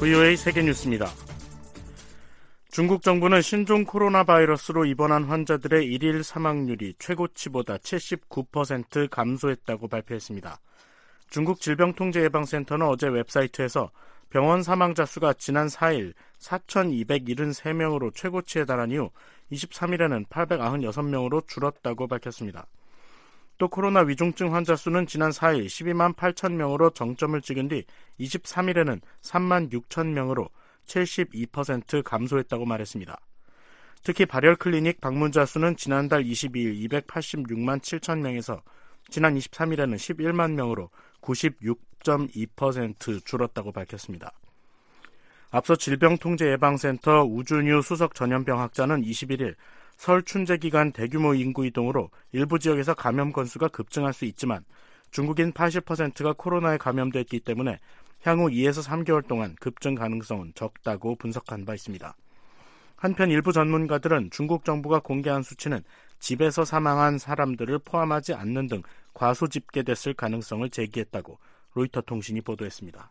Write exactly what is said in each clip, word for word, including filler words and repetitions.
브이오에이 세계뉴스입니다. 중국 정부는 신종 코로나 바이러스로 입원한 환자들의 일일 사망률이 최고치보다 칠십구 퍼센트 감소했다고 발표했습니다. 중국 질병통제예방센터는 어제 웹사이트에서 병원 사망자 수가 지난 사 일 사천이백칠십삼 명으로 최고치에 달한 이후 이십삼 일에는 팔백구십육 명으로 줄었다고 밝혔습니다. 또 코로나 위중증 환자 수는 지난 사 일 십이만 팔천 명으로 정점을 찍은 뒤 이십삼 일에는 삼만 육천 명으로 칠십이 퍼센트 감소했다고 말했습니다. 특히 발열 클리닉 방문자 수는 지난달 이십이 일 이백팔십육만 칠천 명에서 지난 이십삼 일에는 십일만 명으로 구십육 점 이 퍼센트 줄었다고 밝혔습니다. 앞서 질병통제예방센터 우준유 수석 전염병학자는 이십일 일 설 춘제 기간 대규모 인구 이동으로 일부 지역에서 감염 건수가 급증할 수 있지만 중국인 팔십 퍼센트가 코로나에 감염됐기 때문에 향후 이에서 삼 개월 동안 급증 가능성은 적다고 분석한 바 있습니다. 한편 일부 전문가들은 중국 정부가 공개한 수치는 집에서 사망한 사람들을 포함하지 않는 등 과소 집계됐을 가능성을 제기했다고 로이터 통신이 보도했습니다.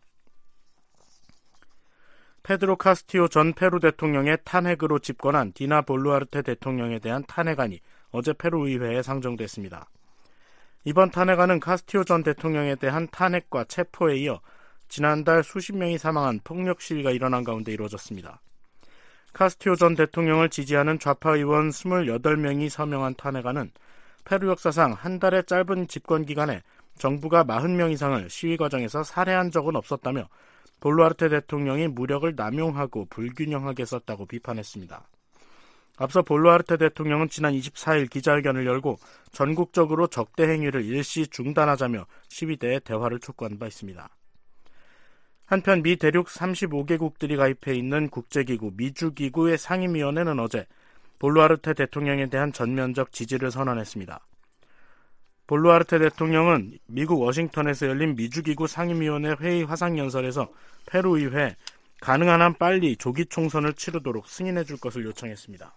페드로 카스티오 전 페루 대통령의 탄핵으로 집권한 디나 볼루아르테 대통령에 대한 탄핵안이 어제 페루 의회에 상정됐습니다. 이번 탄핵안은 카스티오 전 대통령에 대한 탄핵과 체포에 이어 지난달 수십 명이 사망한 폭력 시위가 일어난 가운데 이루어졌습니다. 카스티오 전 대통령을 지지하는 좌파 의원 이십팔 명이 서명한 탄핵안은 페루 역사상 한 달의 짧은 집권 기간에 정부가 사십 명 이상을 시위 과정에서 살해한 적은 없었다며 볼루아르테 대통령이 무력을 남용하고 불균형하게 썼다고 비판했습니다. 앞서 볼루아르테 대통령은 지난 이십사 일 기자회견을 열고 전국적으로 적대 행위를 일시 중단하자며 시위대에 대화를 촉구한 바 있습니다. 한편 미 대륙 삼십오 개국들이 가입해 있는 국제기구 미주기구의 상임위원회는 어제 볼루아르테 대통령에 대한 전면적 지지를 선언했습니다. 볼루아르테 대통령은 미국 워싱턴에서 열린 미주기구 상임위원회 회의 화상연설에서 페루 의회에 가능한 한 빨리 조기 총선을 치르도록 승인해 줄 것을 요청했습니다.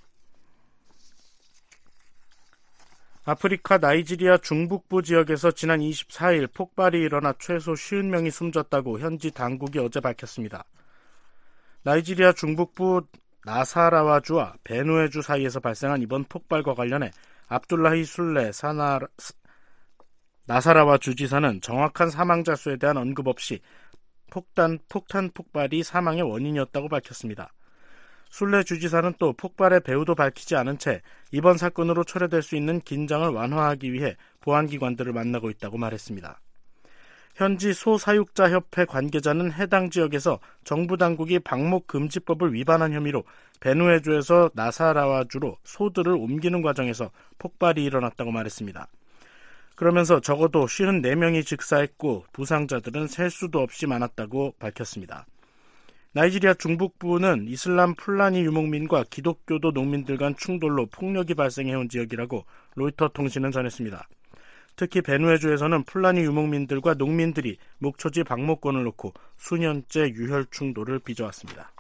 아프리카 나이지리아 중북부 지역에서 지난 이십사 일 폭발이 일어나 최소 오십 명이 숨졌다고 현지 당국이 어제 밝혔습니다. 나이지리아 중북부 나사라와주와 베누에주 사이에서 발생한 이번 폭발과 관련해 압둘라히 술레 사나, 나사라와 주지사는 정확한 사망자 수에 대한 언급 없이 폭탄, 폭탄 폭발이 사망의 원인이었다고 밝혔습니다. 술레 주지사는 또 폭발의 배후도 밝히지 않은 채 이번 사건으로 초래될 수 있는 긴장을 완화하기 위해 보안기관들을 만나고 있다고 말했습니다. 현지 소사육자협회 관계자는 해당 지역에서 정부 당국이 방목금지법을 위반한 혐의로 베누에주에서 나사라와주로 소들을 옮기는 과정에서 폭발이 일어났다고 말했습니다. 그러면서 적어도 오십사 명이 즉사했고 부상자들은 셀 수도 없이 많았다고 밝혔습니다. 나이지리아 중북부는 이슬람 풀라니 유목민과 기독교도 농민들 간 충돌로 폭력이 발생해온 지역이라고 로이터 통신은 전했습니다. 특히 베누에주에서는 풀라니 유목민들과 농민들이 목초지 방목권을 놓고 수년째 유혈 충돌을 빚어왔습니다.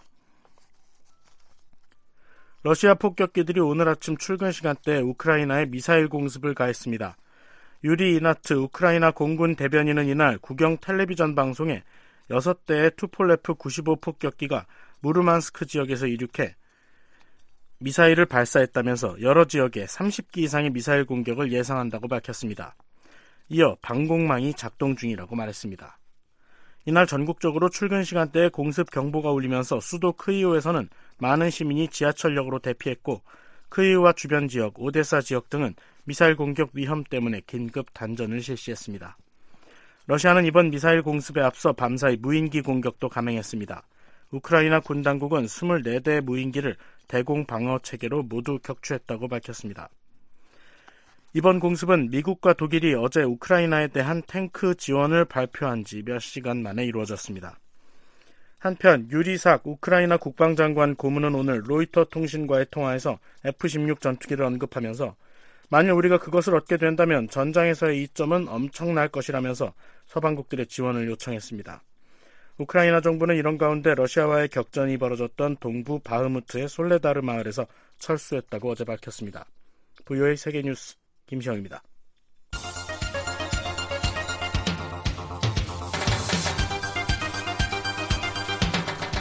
러시아 폭격기들이 오늘 아침 출근 시간대에 우크라이나에 미사일 공습을 가했습니다. 유리 이나트 우크라이나 공군 대변인은 이날 국영 텔레비전 방송에 여섯 대의 투폴레프 구십오 폭격기가 무르만스크 지역에서 이륙해 미사일을 발사했다면서 여러 지역에 삼십 기 이상의 미사일 공격을 예상한다고 밝혔습니다. 이어 방공망이 작동 중이라고 말했습니다. 이날 전국적으로 출근 시간대에 공습 경보가 울리면서 수도 크이우에서는 많은 시민이 지하철역으로 대피했고 크이우와 주변 지역, 오데사 지역 등은 미사일 공격 위험 때문에 긴급 단전을 실시했습니다. 러시아는 이번 미사일 공습에 앞서 밤사이 무인기 공격도 감행했습니다. 우크라이나 군 당국은 이십사 대의 무인기를 대공 방어 체계로 모두 격추했다고 밝혔습니다. 이번 공습은 미국과 독일이 어제 우크라이나에 대한 탱크 지원을 발표한 지 몇 시간 만에 이루어졌습니다. 한편 유리삭 우크라이나 국방장관 고문은 오늘 로이터 통신과의 통화에서 에프 십육 전투기를 언급하면서 만일 우리가 그것을 얻게 된다면 전장에서의 이점은 엄청날 것이라면서 서방국들의 지원을 요청했습니다. 우크라이나 정부는 이런 가운데 러시아와의 격전이 벌어졌던 동부 바흐무트의 솔레다르 마을에서 철수했다고 어제 밝혔습니다. 브이오에이 세계뉴스 김시영입니다.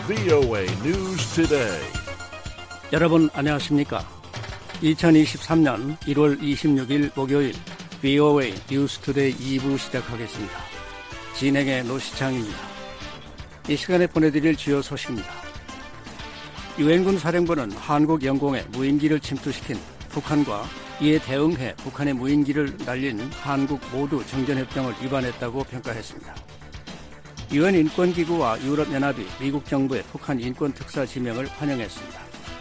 브이오에이 News Today. 여러분 안녕하십니까? 이천이십삼년 일월 이십육일 목요일 브이오에이 뉴스 투데이 이 부 시작하겠습니다. 진행의 노시창입니다. 이 시간에 보내드릴 주요 소식입니다. 유엔군 사령부는 한국 영공에 무인기를 침투시킨 북한과 이에 대응해 북한의 무인기를 날린 한국 모두 정전협정을 위반했다고 평가했습니다. 유엔 인권기구와 유럽연합이 미국 정부의 북한 인권 특사 지명을 환영했습니다.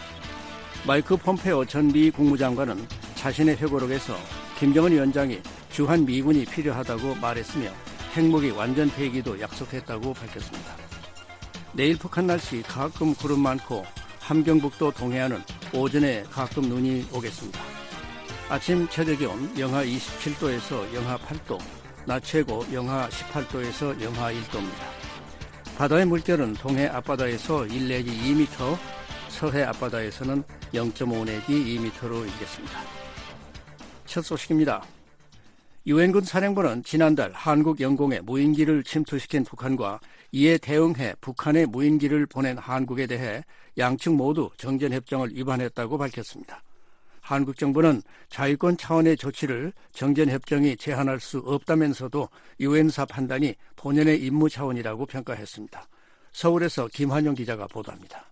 마이크 폼페오 전 미 국무장관은 자신의 회고록에서 김정은 위원장이 주한 미군이 필요하다고 말했으며 핵무기 완전 폐기도 약속했다고 밝혔습니다. 내일 북한 날씨 가끔 구름 많고 함경북도 동해안은 오전에 가끔 눈이 오겠습니다. 아침 최저기온 영하 이십칠도에서 영하 팔도, 낮 최고 영하 십팔도에서 영하 일도입니다. 바다의 물결은 동해 앞바다에서 일 내지 이 미터, 서해 앞바다에서는 영 점 오 내지 이 미터로 일겠습니다. 첫 소식입니다. 유엔군 사령부는 지난달 한국 영공에 무인기를 침투시킨 북한과 이에 대응해 북한에 무인기를 보낸 한국에 대해 양측 모두 정전협정을 위반했다고 밝혔습니다. 한국 정부는 자위권 차원의 조치를 정전협정이 제한할 수 없다면서도 유엔사 판단이 본연의 임무 차원이라고 평가했습니다. 서울에서 김환영 기자가 보도합니다.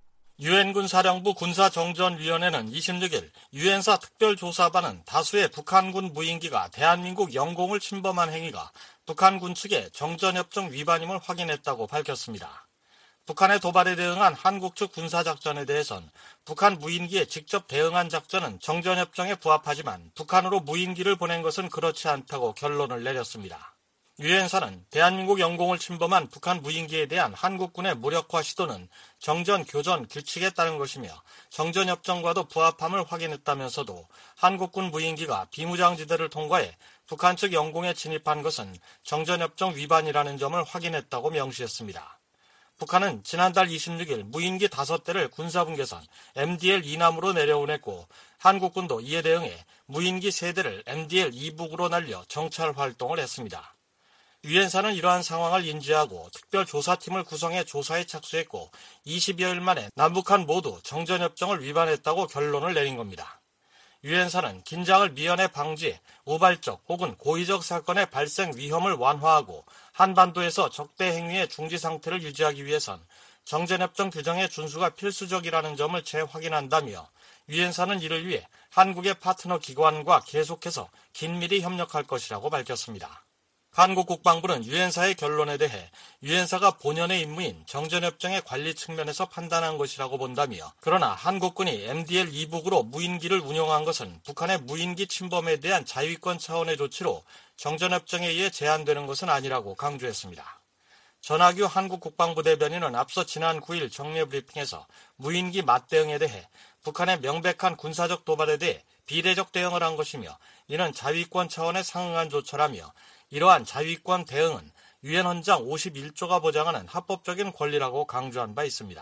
유엔군 사령부 군사정전위원회는 이십육일 유엔사 특별조사반은 다수의 북한군 무인기가 대한민국 영공을 침범한 행위가 북한군 측의 정전협정 위반임을 확인했다고 밝혔습니다. 북한의 도발에 대응한 한국 측 군사작전에 대해선 북한 무인기에 직접 대응한 작전은 정전협정에 부합하지만 북한으로 무인기를 보낸 것은 그렇지 않다고 결론을 내렸습니다. 유엔사는 대한민국 영공을 침범한 북한 무인기에 대한 한국군의 무력화 시도는 정전 교전 규칙에 따른 것이며 정전협정과도 부합함을 확인했다면서도 한국군 무인기가 비무장지대를 통과해 북한 측 영공에 진입한 것은 정전협정 위반이라는 점을 확인했다고 명시했습니다. 북한은 지난달 이십육일 무인기 다섯 대를 군사분계선 엠디엘 이남으로 내려보냈고 한국군도 이에 대응해 무인기 세 대를 엠디엘 이북으로 날려 정찰 활동을 했습니다. 유엔사는 이러한 상황을 인지하고 특별조사팀을 구성해 조사에 착수했고 이십여일 만에 남북한 모두 정전협정을 위반했다고 결론을 내린 겁니다. 유엔사는 긴장을 미연에 방지해 우발적 혹은 고의적 사건의 발생 위험을 완화하고 한반도에서 적대 행위의 중지 상태를 유지하기 위해선 정전협정 규정의 준수가 필수적이라는 점을 재확인한다며 유엔사는 이를 위해 한국의 파트너 기관과 계속해서 긴밀히 협력할 것이라고 밝혔습니다. 한국 국방부는 유엔사의 결론에 대해 유엔사가 본연의 임무인 정전협정의 관리 측면에서 판단한 것이라고 본다며 그러나 한국군이 엠디엘 이북으로 무인기를 운용한 것은 북한의 무인기 침범에 대한 자위권 차원의 조치로 정전협정에 의해 제한되는 것은 아니라고 강조했습니다. 전하규 한국 국방부 대변인은 앞서 지난 구일 정례 브리핑에서 무인기 맞대응에 대해 북한의 명백한 군사적 도발에 대해 비례적 대응을 한 것이며 이는 자위권 차원에 상응한 조처라며 이러한 자위권 대응은 유엔 헌장 오십일조가 보장하는 합법적인 권리라고 강조한 바 있습니다.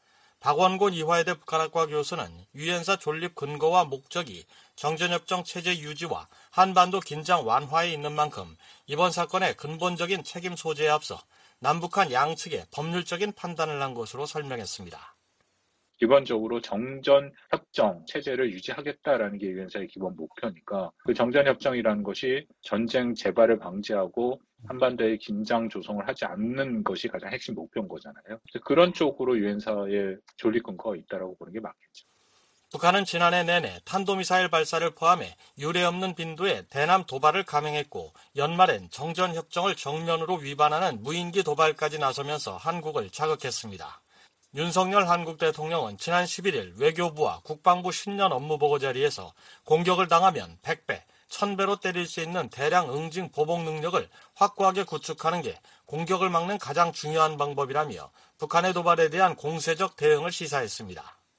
박원곤 이화여대 북한학과 교수는 유엔사 존립 근거와 목적이 정전협정 체제 유지와 한반도 긴장 완화에 있는 만큼 이번 사건의 근본적인 책임 소재에 앞서 남북한 양측의 법률적인 판단을 한 것으로 설명했습니다. 기본적으로 정전협정 체제를 유지하겠다라는 게 유엔사의 기본 목표니까 그 정전협정이라는 것이 전쟁 재발을 방지하고 한반도의 긴장 조성을 하지 않는 것이 가장 핵심 목표인 거잖아요. 그런 쪽으로 유엔사의 존립 근거가 있다라고 보는 게 맞겠죠. 북한은 지난해 내내 탄도미사일 발사를 포함해 유례없는 빈도의 대남 도발을 감행했고 연말엔 정전협정을 정면으로 위반하는 무인기 도발까지 나서면서 한국을 자극했습니다. 윤석열 한국 대통령은 지난 십일일 외교부와 국방부 신년 업무보고 자리에서 공격을 당하면 백 배, 천 배로 때릴 수 있는 대량 응징 보복 능력을 확고하게 구축하는 게 공격을 막는 가장 중요한 방법이라며 북한의 도발에 대한 공세적 대응을 시사했습니다.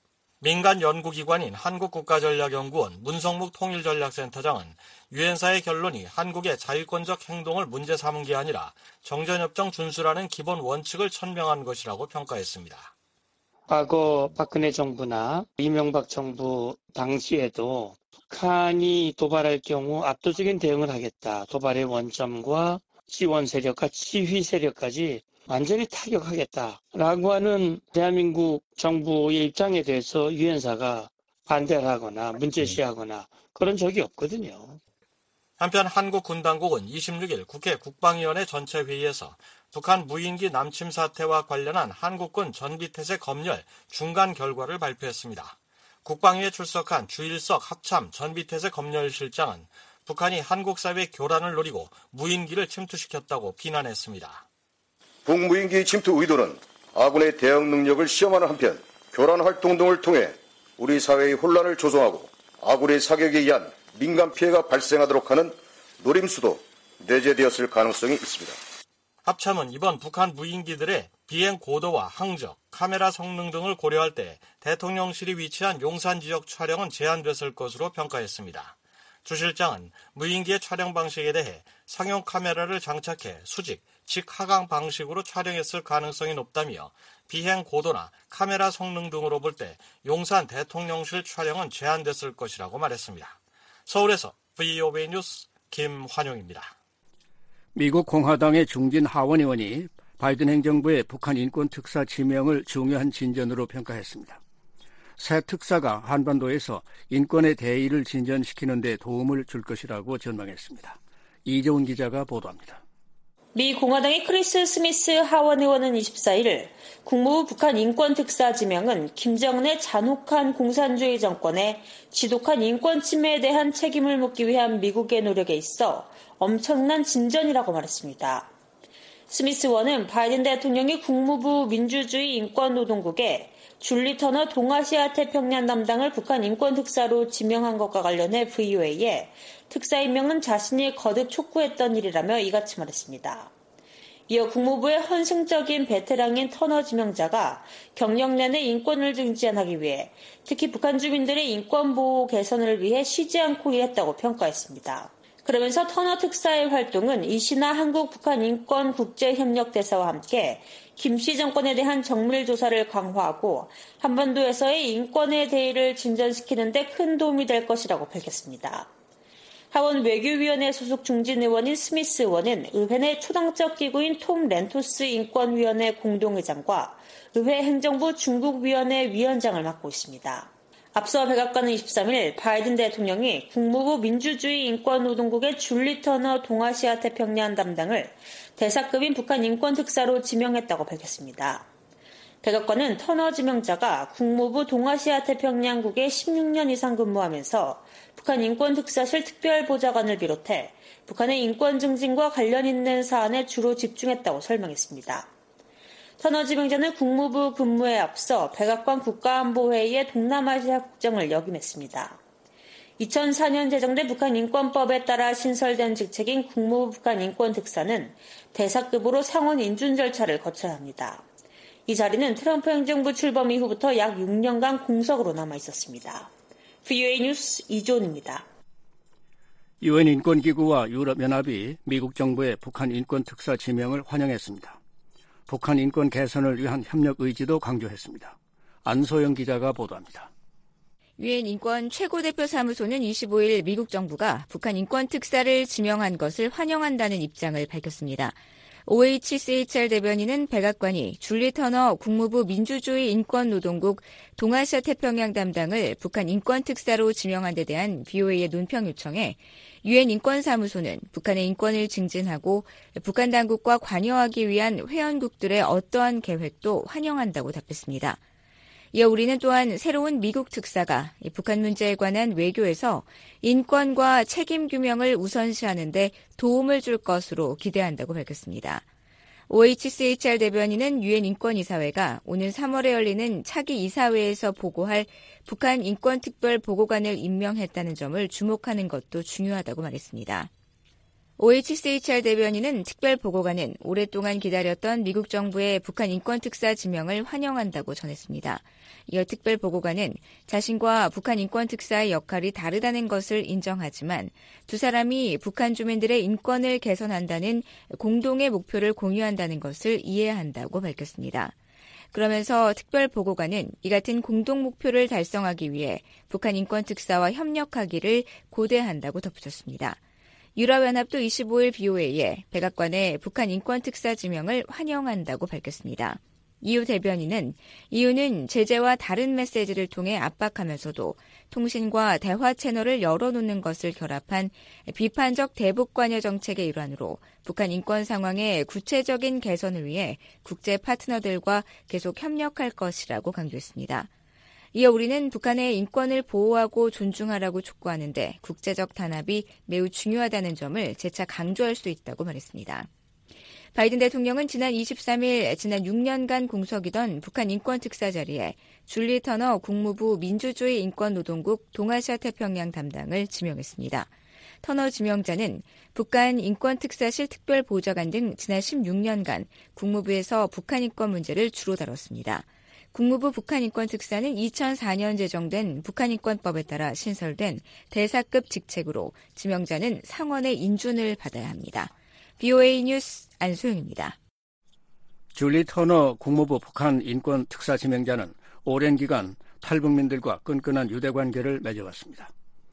민간 연구기관인 한국국가전략연구원 문성묵 통일전략센터장은 유엔사의 결론이 한국의 자위권적 행동을 문제 삼은 게 아니라 정전협정 준수라는 기본 원칙을 천명한 것이라고 평가했습니다. 과거 박근혜 정부나 이명박 정부 당시에도 북한이 도발할 경우 압도적인 대응을 하겠다. 도발의 원점과 지원 세력과 지휘 세력까지 완전히 타격하겠다라고 하는 대한민국 정부의 입장에 대해서 유엔사가 반대를 하거나 문제시하거나 그런 적이 없거든요. 한편 한국 군당국은 이십육 일 국회 국방위원회 전체 회의에서 북한 무인기 남침 사태와 관련한 한국군 전비태세 검열 중간 결과를 발표했습니다. 국방위에 출석한 주일석 합참 전비태세 검열실장은 북한이 한국 사회의 교란을 노리고 무인기를 침투시켰다고 비난했습니다. 북무인기 침투 의도는 아군의 대응 능력을 시험하는 한편 교란 활동 등을 통해 우리 사회의 혼란을 조성하고 아군의 사격에 의한 민간 피해가 발생하도록 하는 노림수도 내재되었을 가능성이 있습니다. 합참은 이번 북한 무인기들의 비행 고도와 항적, 카메라 성능 등을 고려할 때 대통령실이 위치한 용산 지역 촬영은 제한됐을 것으로 평가했습니다. 주 실장은 무인기의 촬영 방식에 대해 상용 카메라를 장착해 수직, 직하강 방식으로 촬영했을 가능성이 높다며 비행 고도나 카메라 성능 등으로 볼 때 용산 대통령실 촬영은 제한됐을 것이라고 말했습니다. 서울에서 브이오에이 뉴스 김환용입니다. 미국 공화당의 중진 하원 의원이 바이든 행정부의 북한 인권 특사 지명을 중요한 진전으로 평가했습니다. 새 특사가 한반도에서 인권의 대의를 진전시키는 데 도움을 줄 것이라고 전망했습니다. 이재훈 기자가 보도합니다. 미 공화당의 크리스 스미스 하원 의원은 이십사 일 국무부 북한 인권특사 지명은 김정은의 잔혹한 공산주의 정권의 지독한 인권 침해에 대한 책임을 묻기 위한 미국의 노력에 있어 엄청난 진전이라고 말했습니다. 스미스 의원은 바이든 대통령이 국무부 민주주의 인권노동국에 줄리 터너 동아시아 태평양 담당을 북한 인권특사로 지명한 것과 관련해 브이오에이에 특사 임명은 자신이 거듭 촉구했던 일이라며 이같이 말했습니다. 이어 국무부의 헌승적인 베테랑인 터너 지명자가 경력 내내 인권을 증진하기 위해 특히 북한 주민들의 인권 보호 개선을 위해 쉬지 않고 일했다고 평가했습니다. 그러면서 터너 특사의 활동은 이시나 한국 북한 인권 국제협력대사와 함께 김씨 정권에 대한 정밀 조사를 강화하고 한반도에서의 인권의 대의를 진전시키는 데 큰 도움이 될 것이라고 밝혔습니다. 하원 외교위원회 소속 중진 의원인 스미스 의원은 의회 내 초당적 기구인 톰 렌토스 인권위원회 공동의장과 의회 행정부 중국위원회 위원장을 맡고 있습니다. 앞서 백악관은 이십삼 일 바이든 대통령이 국무부 민주주의 인권노동국의 줄리 터너 동아시아 태평양 담당을 대사급인 북한 인권특사로 지명했다고 밝혔습니다. 백악관은 터너 지명자가 국무부 동아시아 태평양국에 십육 년 이상 근무하면서 북한 인권특사실 특별보좌관을 비롯해 북한의 인권 증진과 관련 있는 사안에 주로 집중했다고 설명했습니다. 터너 지명자는 국무부 근무에 앞서 백악관 국가안보회의의 동남아시아 국정을 역임했습니다. 이천사 년 제정된 북한 인권법에 따라 신설된 직책인 국무부 북한 인권특사는 대사급으로 상원 인준 절차를 거쳐야 합니다. 이 자리는 트럼프 행정부 출범 이후부터 약 육 년간 공석으로 남아 있었습니다. 브이오에이 뉴스 이존입니다. 유엔 인권기구와 유럽연합이 미국 정부의 북한 인권특사 지명을 환영했습니다. 북한 인권 개선을 위한 협력 의지도 강조했습니다. 안소영 기자가 보도합니다. 유엔 인권 최고대표 사무소는 이십오 일 미국 정부가 북한 인권 특사를 지명한 것을 환영한다는 입장을 밝혔습니다. 오에이치씨에이치알 대변인은 백악관이 줄리 터너 국무부 민주주의 인권노동국 동아시아 태평양 담당을 북한 인권 특사로 지명한 데 대한 브이오에이의 논평 요청에 유엔 인권사무소는 북한의 인권을 증진하고 북한 당국과 관여하기 위한 회원국들의 어떠한 계획도 환영한다고 답했습니다. 이어 우리는 또한 새로운 미국 특사가 북한 문제에 관한 외교에서 인권과 책임 규명을 우선시하는 데 도움을 줄 것으로 기대한다고 밝혔습니다. 오에이치씨에이치알 대변인은 유엔 인권이사회가 오늘 삼월에 열리는 차기 이사회에서 보고할 북한 인권특별보고관을 임명했다는 점을 주목하는 것도 중요하다고 말했습니다. 오에이치씨에이치알 대변인은 특별보고관은 오랫동안 기다렸던 미국 정부의 북한 인권특사 지명을 환영한다고 전했습니다. 이어 특별보고관은 자신과 북한 인권특사의 역할이 다르다는 것을 인정하지만 두 사람이 북한 주민들의 인권을 개선한다는 공동의 목표를 공유한다는 것을 이해한다고 밝혔습니다. 그러면서 특별보고관은 이 같은 공동 목표를 달성하기 위해 북한 인권특사와 협력하기를 고대한다고 덧붙였습니다. 유럽연합도 이십오일 비오에이에 백악관의 북한 인권특사 지명을 환영한다고 밝혔습니다. 이유 대변인은 이유는 제재와 다른 메시지를 통해 압박하면서도 통신과 대화 채널을 열어놓는 것을 결합한 비판적 대북 관여 정책의 일환으로 북한 인권 상황의 구체적인 개선을 위해 국제 파트너들과 계속 협력할 것이라고 강조했습니다. 이어 우리는 북한의 인권을 보호하고 존중하라고 촉구하는데 국제적 단합이 매우 중요하다는 점을 재차 강조할 수 있다고 말했습니다. 바이든 대통령은 지난 이십삼일 지난 육 년간 공석이던 북한 인권특사 자리에 줄리 터너 국무부 민주주의 인권노동국 동아시아 태평양 담당을 지명했습니다. 터너 지명자는 북한 인권특사실 특별보좌관 등 지난 십육 년간 국무부에서 북한 인권 문제를 주로 다뤘습니다. 국무부 북한인권특사는 이천사년 제정된 북한인권법에 따라 신설된 대사급 직책으로 지명자는 상원의 인준을 받아야 합니다. 비오에이 뉴스 안소영입니다. 줄리 터너 국무부 북한인권특사 지명자는 오랜 기간 탈북민들과 끈끈한 유대관계를 맺어왔습니다.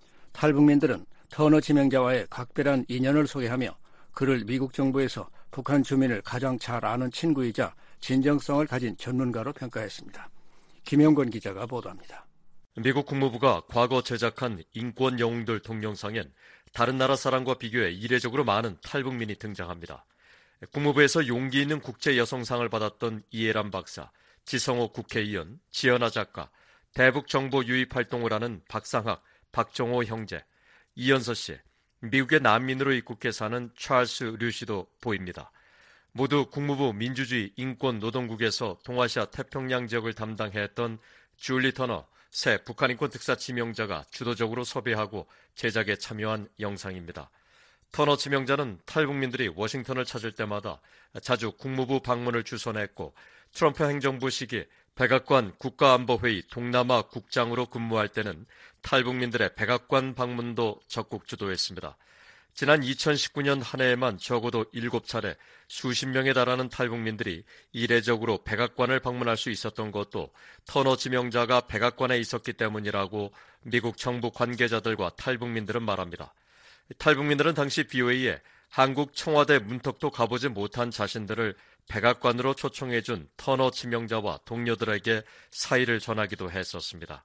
탈북민들은 터너 지명자와의 각별한 인연을 소개하며 그를 미국 정부에서 북한 주민을 가장 잘 아는 친구이자 진정성을 가진 전문가로 평가했습니다. 김영건 기자가 보도합니다. 미국 국무부가 과거 제작한 인권 영웅들 동영상엔 다른 나라 사람과 비교해 이례적으로 많은 탈북민이 등장합니다. 국무부에서 용기 있는 국제 여성상을 받았던 이해란 박사, 지성호 국회의원, 지연아 작가, 대북 정보 유입 활동을 하는 박상학, 박정호 형제, 이연서 씨, 미국의 난민으로 입국해 사는 찰스 류 씨도 보입니다. 모두 국무부 민주주의 인권노동국에서 동아시아 태평양 지역을 담당했던 줄리 터너 새 북한인권특사 지명자가 주도적으로 섭외하고 제작에 참여한 영상입니다. 터너 지명자는 탈북민들이 워싱턴을 찾을 때마다 자주 국무부 방문을 주선했고 트럼프 행정부 시기 백악관 국가안보회의 동남아 국장으로 근무할 때는 탈북민들의 백악관 방문도 적극 주도했습니다. 지난 이천십구년 한 해에만 적어도 일곱 차례 수십 명에 달하는 탈북민들이 이례적으로 백악관을 방문할 수 있었던 것도 터너 지명자가 백악관에 있었기 때문이라고 미국 정부 관계자들과 탈북민들은 말합니다. 탈북민들은 당시 비오에이에 한국 청와대 문턱도 가보지 못한 자신들을 백악관으로 초청해준 터너 지명자와 동료들에게 사의를 전하기도 했었습니다.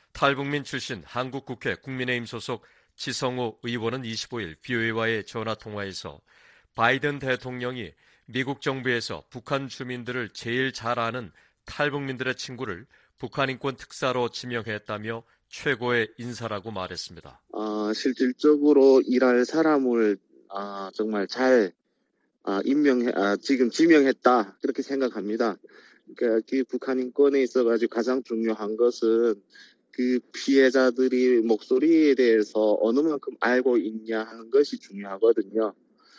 탈북민 출신 한국국회 국민의힘 소속 지성호 의원은 이십오일 비오에이와의 전화통화에서 바이든 대통령이 미국 정부에서 북한 주민들을 제일 잘 아는 탈북민들의 친구를 북한인권 특사로 지명했다며 최고의 인사라고 말했습니다. 어, 실질적으로 일할 사람을 아, 정말 잘 아, 임명해, 아, 지금 지명했다 그렇게 생각합니다. 그러니까 그 북한인권에 있어가지고 가장 중요한 것은 그 피해자들이 목소리에 대해서 어느 만큼 알고 있냐 하는 것이 중요하거든요.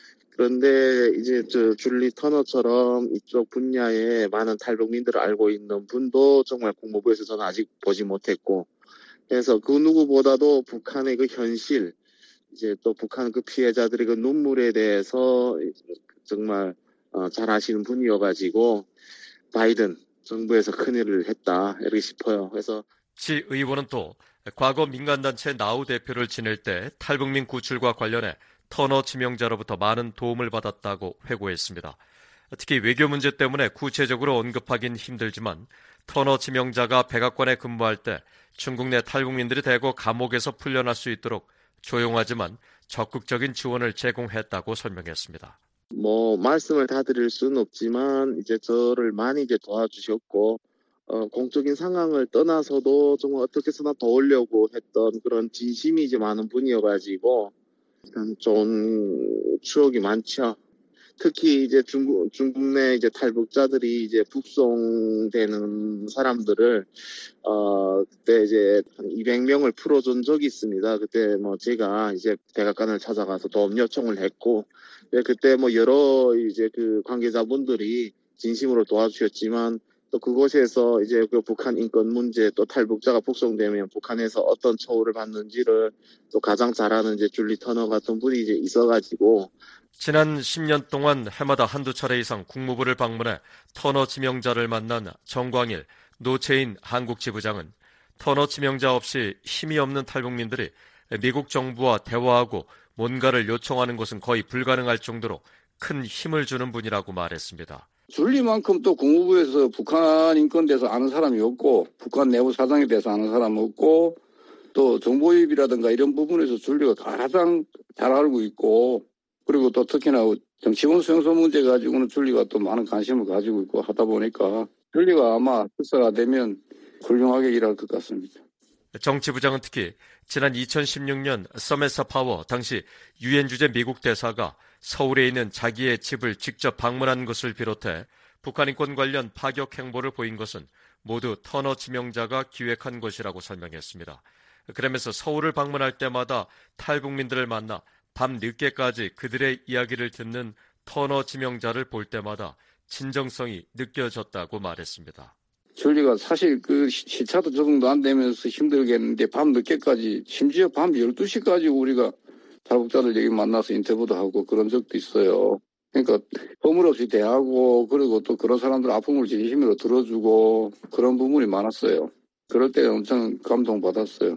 그런데 이제 저 줄리 터너처럼 이쪽 분야에 많은 탈북민들을 알고 있는 분도 정말 국무부에서 저는 아직 보지 못했고, 그래서 그 누구보다도 북한의 그 현실, 이제 또 북한 그 피해자들의 그 눈물에 대해서 정말 어, 잘 아시는 분이어가지고 바이든 정부에서 큰일을 했다 이렇게 싶어요. 그래서 지 의원은 또 과거 민간단체 나우 대표를 지낼 때 탈북민 구출과 관련해 터너 지명자로부터 많은 도움을 받았다고 회고했습니다. 특히 외교 문제 때문에 구체적으로 언급하긴 힘들지만 터너 지명자가 백악관에 근무할 때 중국 내 탈북민들이 대거 감옥에서 풀려날 수 있도록 조용하지만 적극적인 지원을 제공했다고 설명했습니다. 뭐 말씀을 다 드릴 수는 없지만 이제 저를 많이 이제 도와주셨고 어, 공적인 상황을 떠나서도 정말 어떻게 해서나 도우려고 했던 그런 진심이 이제 많은 분이어가지고 참 좋은 추억이 많죠. 특히 이제 중국, 중국 내 이제 탈북자들이 이제 북송되는 사람들을, 어, 그때 이제 한 이백 명을 풀어준 적이 있습니다. 그때 뭐 제가 이제 백악관을 찾아가서 도움 요청을 했고, 그때 뭐 여러 이제 그 관계자분들이 진심으로 도와주셨지만, 또 그곳에서 이제 그 북한 인권 문제, 또 탈북자가 북송되면 북한에서 어떤 처우를 받는지를 또 가장 잘 아는 이제 줄리 터너 같은 분이 이제 있어가지고. 지난 십 년 동안 해마다 한두 차례 이상 국무부를 방문해 터너 지명자를 만난 정광일, 노채인 한국 지부장은 터너 지명자 없이 힘이 없는 탈북민들이 미국 정부와 대화하고 뭔가를 요청하는 것은 거의 불가능할 정도로 큰 힘을 주는 분이라고 말했습니다. 줄리만큼 또 국무부에서 북한 인권에 대해서 아는 사람이 없고 북한 내부 사정에 대해서 아는 사람이 없고 또 정보유입이라든가 이런 부분에서 줄리가 가장 잘 알고 있고 그리고 또 특히나 정치원 수용소 문제 가지고는 줄리가 또 많은 관심을 가지고 있고 하다 보니까 줄리가 아마 특사가 되면 훌륭하게 일할 것 같습니다. 정치부장은 특히 지난 이천십육 년 서메사 파워 당시 유엔 주재 미국 대사가 서울에 있는 자기의 집을 직접 방문한 것을 비롯해 북한 인권 관련 파격 행보를 보인 것은 모두 터너 지명자가 기획한 것이라고 설명했습니다. 그러면서 서울을 방문할 때마다 탈북민들을 만나 밤 늦게까지 그들의 이야기를 듣는 터너 지명자를 볼 때마다 진정성이 느껴졌다고 말했습니다. 줄리가 사실 그 시차도 적응도 안 되면서 힘들겠는데 밤 늦게까지 심지어 밤 열두 시까지 우리가 탈북자들 여기 만나서 인터뷰도 하고 그런 적도 있어요. 그러니까 허물없이 대하고 그리고 또 그런 사람들 아픔을 진심으로 들어주고 그런 부분이 많았어요. 그럴 때 엄청 감동받았어요.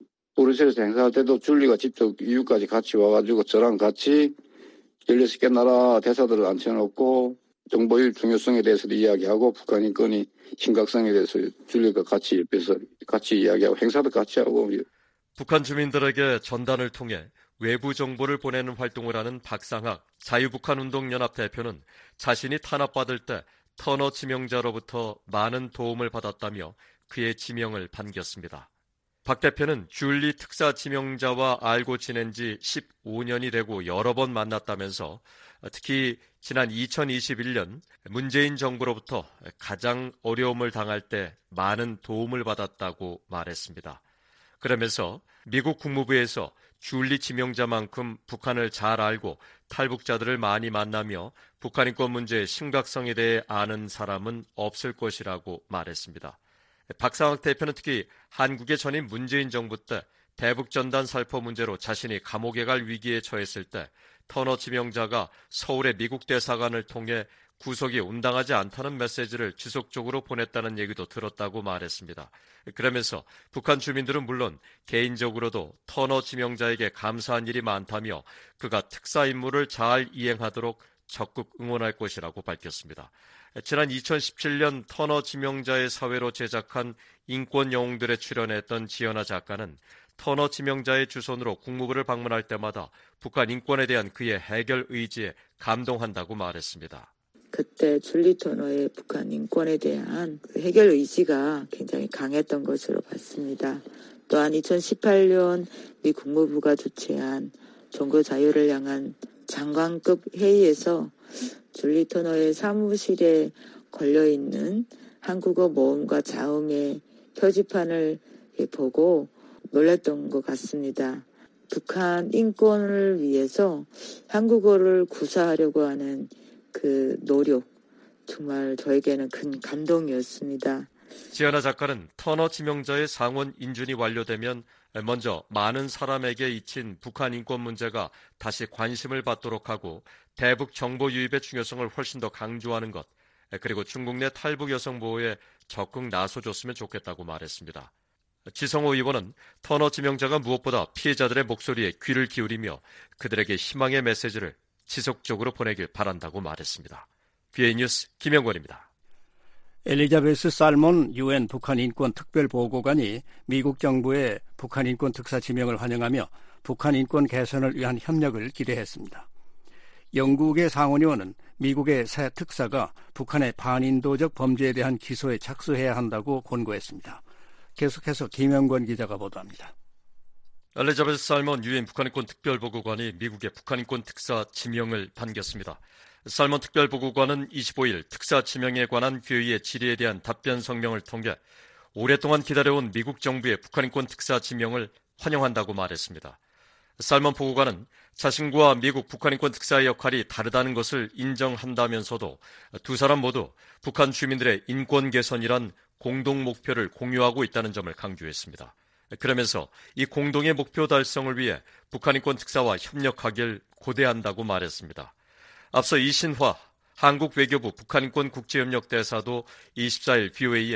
브뤼셀에서 행사할 때도 줄리가 직접 이유까지 같이 와가지고 저랑 같이 열여섯 개 나라 대사들을 앉혀놓고 정보유입 중요성에 대해서도 이야기하고 북한 인권이 심각성에 대해서 줄리가 같이 옆에서 같이 이야기하고 행사도 같이 하고. 북한 주민들에게 전단을 통해 외부 정보를 보내는 활동을 하는 박상학 자유북한운동연합 대표는 자신이 탄압받을 때 터너 지명자로부터 많은 도움을 받았다며 그의 지명을 반겼습니다. 박 대표는 줄리 특사 지명자와 알고 지낸 지 십오 년이 되고 여러 번 만났다면서 특히 지난 이천이십일 년 문재인 정부로부터 가장 어려움을 당할 때 많은 도움을 받았다고 말했습니다. 그러면서 미국 국무부에서 줄리 지명자만큼 북한을 잘 알고 탈북자들을 많이 만나며 북한 인권 문제의 심각성에 대해 아는 사람은 없을 것이라고 말했습니다. 박상학 대표는 특히 한국의 전임 문재인 정부 때 대북전단 살포 문제로 자신이 감옥에 갈 위기에 처했을 때 터너 지명자가 서울의 미국 대사관을 통해 구속이 온당하지 않다는 메시지를 지속적으로 보냈다는 얘기도 들었다고 말했습니다. 그러면서 북한 주민들은 물론 개인적으로도 터너 지명자에게 감사한 일이 많다며 그가 특사 임무를 잘 이행하도록 적극 응원할 것이라고 밝혔습니다. 지난 이천십칠 년 터너 지명자의 사회로 제작한 인권 영웅들에 출연했던 지연아 작가는 터너 지명자의 주선으로 국무부를 방문할 때마다 북한 인권에 대한 그의 해결 의지에 감동한다고 말했습니다. 그때 줄리 터너의 북한 인권에 대한 그 해결 의지가 굉장히 강했던 것으로 봤습니다. 또한 이천십팔 년 미 국무부가 주최한 종교 자유를 향한 장관급 회의에서 줄리 터너의 사무실에 걸려있는 한국어 모음과 자음의 표지판을 보고 놀랐던 것 같습니다. 북한 인권을 위해서 한국어를 구사하려고 하는 그 노력, 정말 저에게는 큰 감동이었습니다. 지연아 작가는 터너 지명자의 상원 인준이 완료되면 먼저 많은 사람에게 잊힌 북한 인권 문제가 다시 관심을 받도록 하고 대북 정보 유입의 중요성을 훨씬 더 강조하는 것, 그리고 중국 내 탈북 여성 보호에 적극 나서줬으면 좋겠다고 말했습니다. 지성호 의원은 터너 지명자가 무엇보다 피해자들의 목소리에 귀를 기울이며 그들에게 희망의 메시지를 지속적으로 보내길 바란다고 말했습니다. 비에이 뉴스 김영권입니다. 엘리자베스 살몬 유엔 북한 인권 특별보고관이 미국 정부의 북한 인권 특사 지명을 환영하며 북한 인권 개선을 위한 협력을 기대했습니다. 영국의 상원의원은 미국의 새 특사가 북한의 반인도적 범죄에 대한 기소에 착수해야 한다고 권고했습니다. 계속해서 김영권 기자가 보도합니다. 엘리자베스 살몬 유엔 북한인권 특별보고관이 미국의 북한인권 특사 지명을 반겼습니다. 살몬 특별보고관은 이십오 일 특사 지명에 관한 괴의의 질의에 대한 답변 성명을 통해 오랫동안 기다려온 미국 정부의 북한인권 특사 지명을 환영한다고 말했습니다. 살몬 보고관은 자신과 미국 북한인권 특사의 역할이 다르다는 것을 인정한다면서도 두 사람 모두 북한 주민들의 인권 개선이란 공동 목표를 공유하고 있다는 점을 강조했습니다. 그러면서 이 공동의 목표 달성을 위해 북한인권 특사와 협력하길 고대한다고 말했습니다. 앞서 이신화 한국 외교부 북한인권 국제협력대사도 이십사 일 비오에이에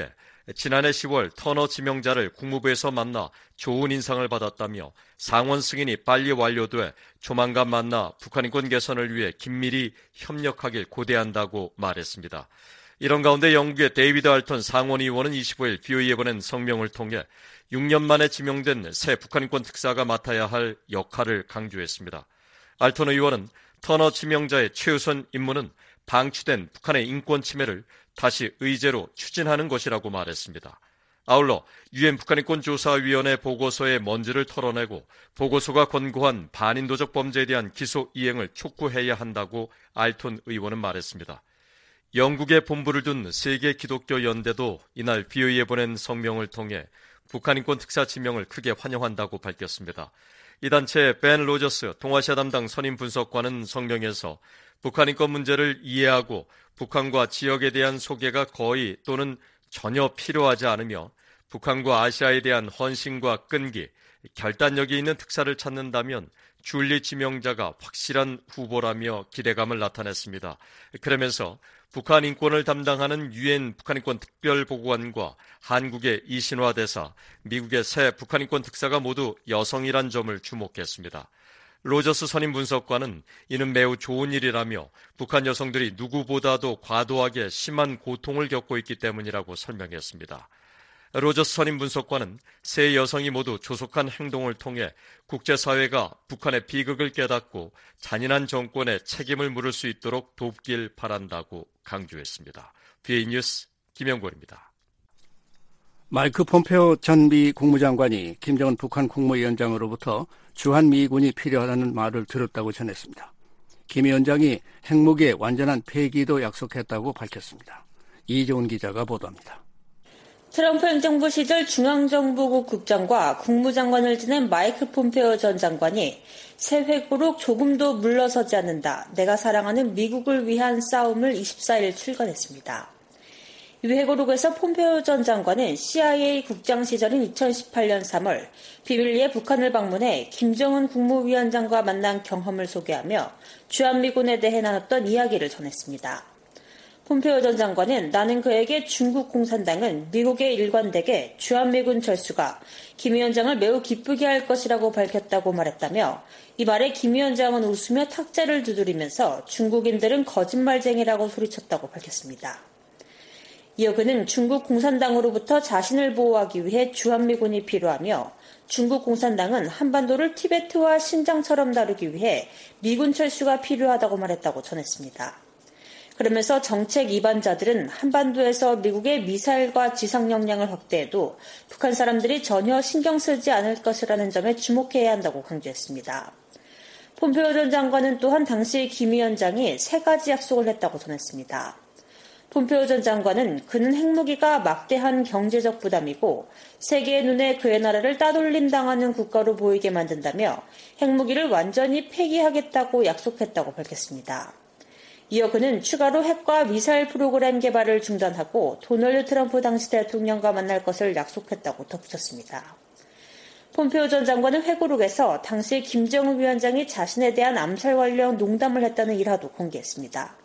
지난해 시월 터너 지명자를 국무부에서 만나 좋은 인상을 받았다며 상원 승인이 빨리 완료돼 조만간 만나 북한 인권 개선을 위해 긴밀히 협력하길 고대한다고 말했습니다. 이런 가운데 영국의 데이비드 알턴 상원의원은 이십오일 비오이에 보낸 성명을 통해 육 년 만에 지명된 새 북한 인권 특사가 맡아야 할 역할을 강조했습니다. 알턴 의원은 터너 지명자의 최우선 임무는 방치된 북한의 인권 침해를 다시 의제로 추진하는 것이라고 말했습니다. 아울러 유엔 북한인권조사위원회 보고서의 먼지를 털어내고 보고서가 권고한 반인도적 범죄에 대한 기소 이행을 촉구해야 한다고 알톤 의원은 말했습니다. 영국의 본부를 둔 세계 기독교 연대도 이날 비오이에 보낸 성명을 통해 북한인권 특사 지명을 크게 환영한다고 밝혔습니다. 이 단체의 벤 로저스 동아시아 담당 선임 분석관은 성명에서 북한 인권 문제를 이해하고 북한과 지역에 대한 소개가 거의 또는 전혀 필요하지 않으며 북한과 아시아에 대한 헌신과 끈기, 결단력이 있는 특사를 찾는다면 줄리 지명자가 확실한 후보라며 기대감을 나타냈습니다. 그러면서 북한 인권을 담당하는 유엔 북한인권 특별보고관과 한국의 이신화 대사, 미국의 새 북한인권 특사가 모두 여성이란 점을 주목했습니다. 로저스 선임 분석관은 이는 매우 좋은 일이라며 북한 여성들이 누구보다도 과도하게 심한 고통을 겪고 있기 때문이라고 설명했습니다. 로저스 선임 분석관은 세 여성이 모두 조속한 행동을 통해 국제사회가 북한의 비극을 깨닫고 잔인한 정권에 책임을 물을 수 있도록 돕길 바란다고 강조했습니다. 비에이 뉴스 김영권입니다. 마이크 폼페오 전 미 국무장관이 김정은 북한 국무위원장으로부터 주한미군이 필요하다는 말을 들었다고 전했습니다. 김 위원장이 핵무기의 완전한 폐기도 약속했다고 밝혔습니다. 이종훈 기자가 보도합니다. 트럼프 행정부 시절 중앙정보국 국장과 국무장관을 지낸 마이크 폼페오 전 장관이 새 회고록 조금도 물러서지 않는다. 내가 사랑하는 미국을 위한 싸움을 이십사일 출간했습니다. 이 회고록에서 폼페오 전 장관은 씨아이에이 국장 시절인 이천십팔년 삼월 비밀리에 북한을 방문해 김정은 국무위원장과 만난 경험을 소개하며 주한미군에 대해 나눴던 이야기를 전했습니다. 폼페오 전 장관은 나는 그에게 중국 공산당은 미국의 일관되게 주한미군 철수가 김 위원장을 매우 기쁘게 할 것이라고 밝혔다고 말했다며 이 말에 김 위원장은 웃으며 탁자를 두드리면서 중국인들은 거짓말쟁이라고 소리쳤다고 밝혔습니다. 이어 그는 중국 공산당으로부터 자신을 보호하기 위해 주한미군이 필요하며 중국 공산당은 한반도를 티베트와 신장처럼 다루기 위해 미군 철수가 필요하다고 말했다고 전했습니다. 그러면서 정책 이반자들은 한반도에서 미국의 미사일과 지상 역량을 확대해도 북한 사람들이 전혀 신경 쓰지 않을 것이라는 점에 주목해야 한다고 강조했습니다. 폼페오 전 장관은 또한 당시 김 위원장이 세 가지 약속을 했다고 전했습니다. 폼페오 전 장관은 그는 핵무기가 막대한 경제적 부담이고 세계의 눈에 그의 나라를 따돌림당하는 국가로 보이게 만든다며 핵무기를 완전히 폐기하겠다고 약속했다고 밝혔습니다. 이어 그는 추가로 핵과 미사일 프로그램 개발을 중단하고 도널드 트럼프 당시 대통령과 만날 것을 약속했다고 덧붙였습니다. 폼페오 전 장관은 회고록에서 당시 김정은 위원장이 자신에 대한 암살 관련 농담을 했다는 일화도 공개했습니다.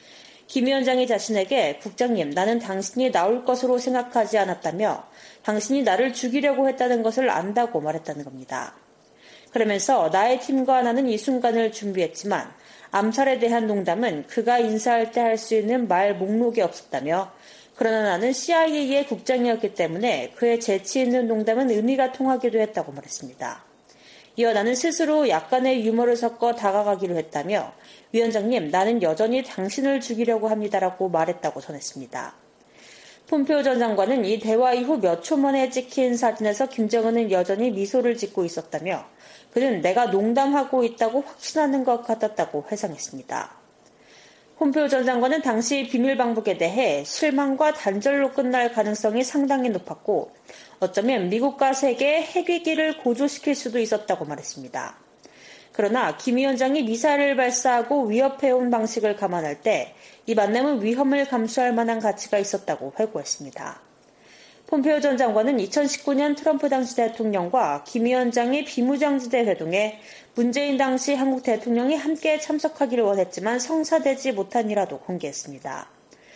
김 위원장이 자신에게 국장님, 나는 당신이 나올 것으로 생각하지 않았다며 당신이 나를 죽이려고 했다는 것을 안다고 말했다는 겁니다. 그러면서 나의 팀과 나는 이 순간을 준비했지만 암살에 대한 농담은 그가 인사할 때 할 수 있는 말 목록이 없었다며 그러나 나는 씨아이에이의 국장이었기 때문에 그의 재치 있는 농담은 의미가 통하기도 했다고 말했습니다. 이어 나는 스스로 약간의 유머를 섞어 다가가기로 했다며 위원장님, 나는 여전히 당신을 죽이려고 합니다라고 말했다고 전했습니다. 폼페오 전 장관은 이 대화 이후 몇 초 만에 찍힌 사진에서 김정은은 여전히 미소를 짓고 있었다며 그는 내가 농담하고 있다고 확신하는 것 같았다고 회상했습니다. 폼페오 전 장관은 당시 비밀 방북에 대해 실망과 단절로 끝날 가능성이 상당히 높았고 어쩌면 미국과 세계의 핵위기를 고조시킬 수도 있었다고 말했습니다. 그러나 김 위원장이 미사일을 발사하고 위협해온 방식을 감안할 때 이 만남은 위험을 감수할 만한 가치가 있었다고 회고했습니다. 폼페오 전 장관은 이천십구년 트럼프 당시 대통령과 김 위원장이 비무장지대 회동에 문재인 당시 한국 대통령이 함께 참석하기를 원했지만 성사되지 못한 일화도 공개했습니다.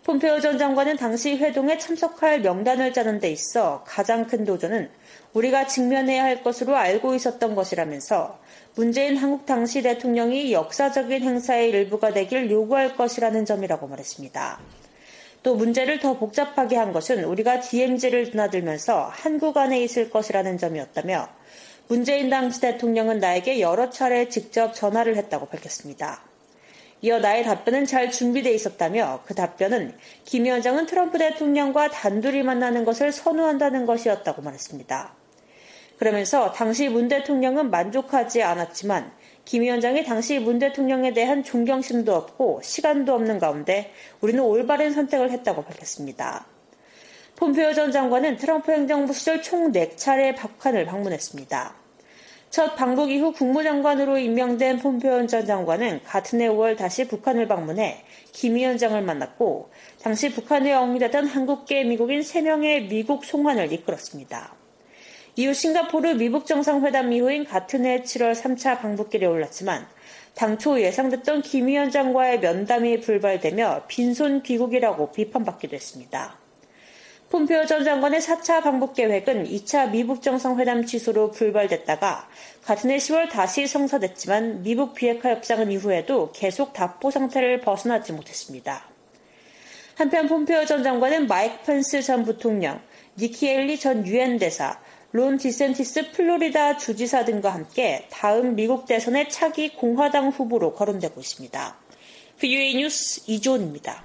폼페오 전 장관은 당시 회동에 참석할 명단을 짜는 데 있어 가장 큰 도전은 우리가 직면해야 할 것으로 알고 있었던 것이라면서 문재인 한국 당시 대통령이 역사적인 행사의 일부가 되길 요구할 것이라는 점이라고 말했습니다. 또 문제를 더 복잡하게 한 것은 우리가 디엠지를 드나들면서 한국 안에 있을 것이라는 점이었다며 문재인 당시 대통령은 나에게 여러 차례 직접 전화를 했다고 밝혔습니다. 이어 나의 답변은 잘 준비되어 있었다며 그 답변은 김 위원장은 트럼프 대통령과 단둘이 만나는 것을 선호한다는 것이었다고 말했습니다. 그러면서 당시 문 대통령은 만족하지 않았지만 김 위원장이 당시 문 대통령에 대한 존경심도 없고 시간도 없는 가운데 우리는 올바른 선택을 했다고 밝혔습니다. 폼페오 전 장관은 트럼프 행정부 시절 총 네 차례 북한을 방문했습니다. 첫 방북 이후 국무장관으로 임명된 폼페오 전 장관은 같은 해 오월 다시 북한을 방문해 김 위원장을 만났고 당시 북한에 억류됐던 한국계 미국인 세 명의 미국 송환을 이끌었습니다. 이후 싱가포르 미북 정상회담 이후인 같은 해 칠월 삼 차 방북길에 올랐지만 당초 예상됐던 김 위원장과의 면담이 불발되며 빈손 귀국이라고 비판받기도 했습니다. 폼페오 전 장관의 사 차 방북 계획은 이 차 미북 정상회담 취소로 불발됐다가 같은 해 시월 다시 성사됐지만 미북 비핵화 협상은 이후에도 계속 답보 상태를 벗어나지 못했습니다. 한편 폼페오 전 장관은 마이크 펜스 전 부통령, 니키 헤일리 전 유엔 대사, 론 디센티스 플로리다 주지사 등과 함께 다음 미국 대선의 차기 공화당 후보로 거론되고 있습니다. 브이오에이 뉴스 이조은입니다.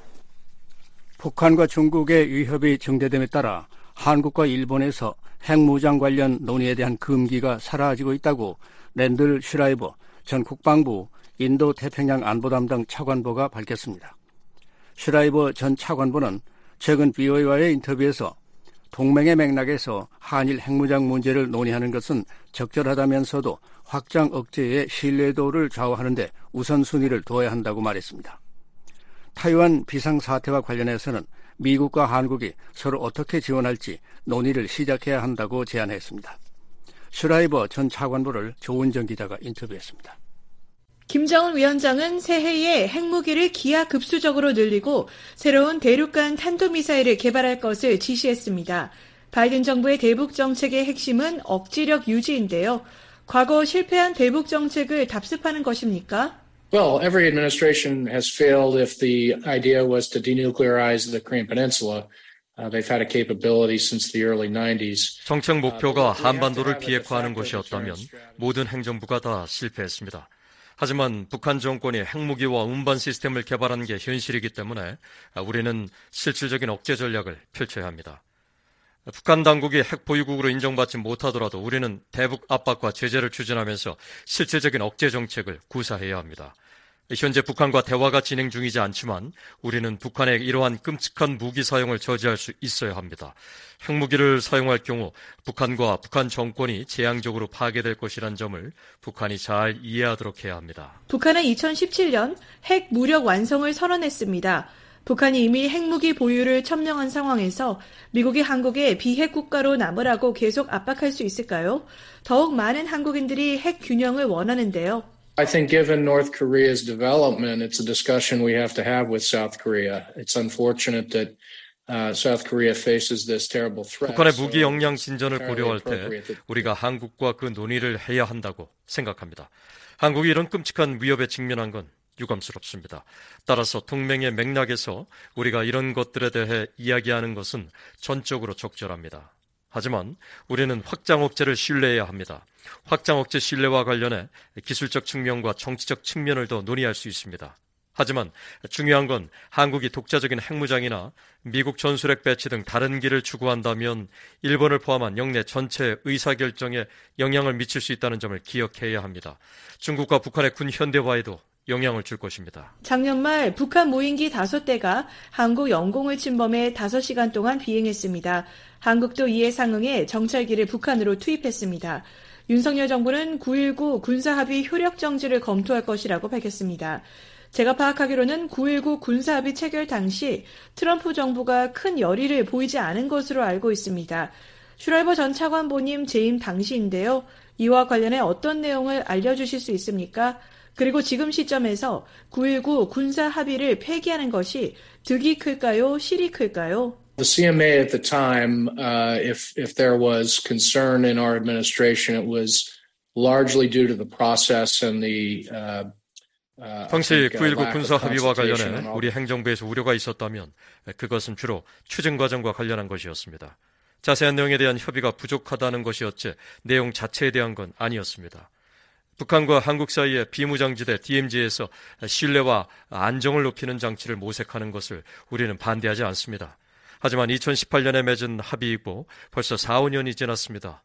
북한과 중국의 위협이 증대됨에 따라 한국과 일본에서 핵무장 관련 논의에 대한 금기가 사라지고 있다고 랜들 슈라이버 전 국방부 인도태평양 안보담당 차관보가 밝혔습니다. 슈라이버 전 차관보는 최근 브이오에이와의 인터뷰에서 동맹의 맥락에서 한일 핵무장 문제를 논의하는 것은 적절하다면서도 확장 억제의 신뢰도를 좌우하는 데 우선순위를 둬야 한다고 말했습니다. 타이완 비상사태와 관련해서는 미국과 한국이 서로 어떻게 지원할지 논의를 시작해야 한다고 제안했습니다. 슈라이버 전 차관보를 조은정 기자가 인터뷰했습니다. 김정은 위원장은 새해에 핵무기를 기하급수적으로 늘리고 새로운 대륙간 탄도미사일을 개발할 것을 지시했습니다. 바이든 정부의 대북 정책의 핵심은 억지력 유지인데요. 과거 실패한 대북 정책을 답습하는 것입니까? Well, every administration has failed if the idea was to denuclearize the Korean Peninsula. Uh, they've had a capability since the early nineties. 정책 목표가 한반도를 비핵화하는 것이었다면 모든 행정부가 다 실패했습니다. 하지만 북한 정권이 핵무기와 운반 시스템을 개발한 게 현실이기 때문에 우리는 실질적인 억제 전략을 펼쳐야 합니다. 북한 당국이 핵 보유국으로 인정받지 못하더라도 우리는 대북 압박과 제재를 추진하면서 실질적인 억제 정책을 구사해야 합니다. 현재 북한과 대화가 진행 중이지 않지만 우리는 북한의 이러한 끔찍한 무기 사용을 저지할 수 있어야 합니다. 핵무기를 사용할 경우 북한과 북한 정권이 재앙적으로 파괴될 것이란 점을 북한이 잘 이해하도록 해야 합니다. 북한은 이천십칠 년 핵 무력 완성을 선언했습니다. 북한이 이미 핵무기 보유를 첨령한 상황에서 미국이 한국에 비핵 국가로 남으라고 계속 압박할 수 있을까요? 더욱 많은 한국인들이 핵 균형을 원하는데요. I think given North Korea's development, it's a discussion we have to have with South Korea. It's unfortunate that uh, South Korea faces this terrible threat. 북한의 무기 역량 진전을 고려할 때 우리가 한국과 그 논의를 해야 한다고 생각합니다. 한국이 이런 끔찍한 위협에 직면한 건 유감스럽습니다. 따라서 동맹의 맥락에서 우리가 이런 것들에 대해 이야기하는 것은 전적으로 적절합니다. 하지만 우리는 확장 억제를 신뢰해야 합니다. 확장 억제 신뢰와 관련해 기술적 측면과 정치적 측면을 더 논의할 수 있습니다. 하지만 중요한 건 한국이 독자적인 핵무장이나 미국 전술핵 배치 등 다른 길을 추구한다면 일본을 포함한 영내 전체 의사결정에 영향을 미칠 수 있다는 점을 기억해야 합니다. 중국과 북한의 군 현대화에도 영향을 줄 것입니다. 작년 말 북한 무인기 다섯 대가 한국 영공을 침범해 다섯 시간 동안 비행했습니다. 한국도 이에 상응해 정찰기를 북한으로 투입했습니다. 윤석열 정부는 구일구 군사합의 효력 정지를 검토할 것이라고 밝혔습니다. 제가 파악하기로는 구일구 군사합의 체결 당시 트럼프 정부가 큰 열의를 보이지 않은 것으로 알고 있습니다. 슈라이버 전 차관보님 재임 당시인데요. 이와 관련해 어떤 내용을 알려주실 수 있습니까? 그리고 지금 시점에서 구일구 군사 합의를 폐기하는 것이 득이 클까요? 실이 클까요? The C M A at the time, uh, if if there was concern in our administration, it was largely due to the process and the uh, uh, 당시 구일구 군사 합의와 관련해 우리 행정부에서 우려가 있었다면 그것은 주로 추진 과정과 관련한 것이었습니다. 자세한 내용에 대한 협의가 부족하다는 것이었지 내용 자체에 대한 건 아니었습니다. 북한과 한국 사이의 비무장지대 디엠지에서 신뢰와 안정을 높이는 장치를 모색하는 것을 우리는 반대하지 않습니다. 하지만 이천십팔 년에 맺은 합의이고 벌써 사, 오 년이 지났습니다.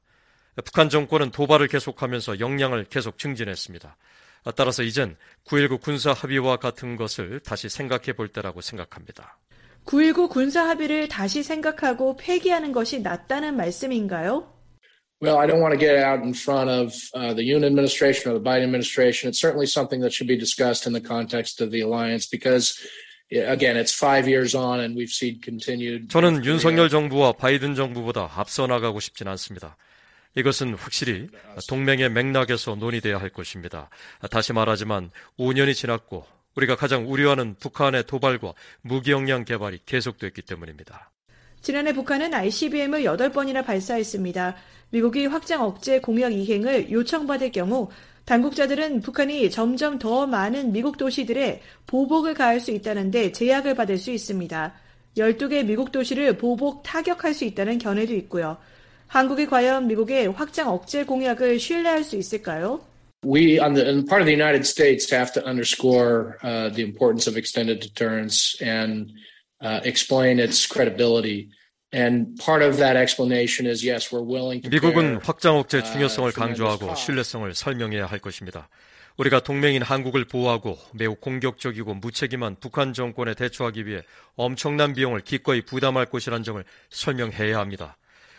북한 정권은 도발을 계속하면서 역량을 계속 증진했습니다. 따라서 이젠 구일구 군사 합의와 같은 것을 다시 생각해 볼 때라고 생각합니다. 구일구 군사 합의를 다시 생각하고 폐기하는 것이 낫다는 말씀인가요? Well, I don't want to get out in front of uh, the Yoon administration or the Biden administration. It's certainly something that should be discussed in the context of the alliance because Again, it's five years on and we've seen continued. 저는 윤석열 정부와 바이든 정부보다 앞서 나가고 싶진 않습니다. 이것은 확실히 동맹의 맥락에서 논의돼야 할 것입니다. 다시 말하지만 오 년이 지났고 우리가 가장 우려하는 북한의 도발과 무기 역량 개발이 계속됐기 때문입니다. 지난해 북한은 아이씨비엠을 여덟 번이나 발사했습니다. 미국이 확장 억제 공약 이행을 요청받을 경우 당국자들은 북한이 점점 더 많은 미국 도시들에 보복을 가할 수 있다는 데 제약을 받을 수 있습니다. 열두 개 미국 도시를 보복 타격할 수 있다는 견해도 있고요. 한국이 과연 미국의 확장 억제 공약을 신뢰할 수 있을까요? We, on the, on part of the United States, have to underscore uh, the importance of extended deterrence and uh, explain its credibility. And part of that explanation is, yes, we're willing to. 미국은 확장 억제 중요성을 강조하고 신뢰성을 설명해야 할 것입니다. 우리가 동맹인 한국을 보호하고 매우 공격적이고 무책임한 북한 정권에 대처하기 위해 엄청난 비용을 기꺼이 부담할 것이라는 점을 설명해야 합니다.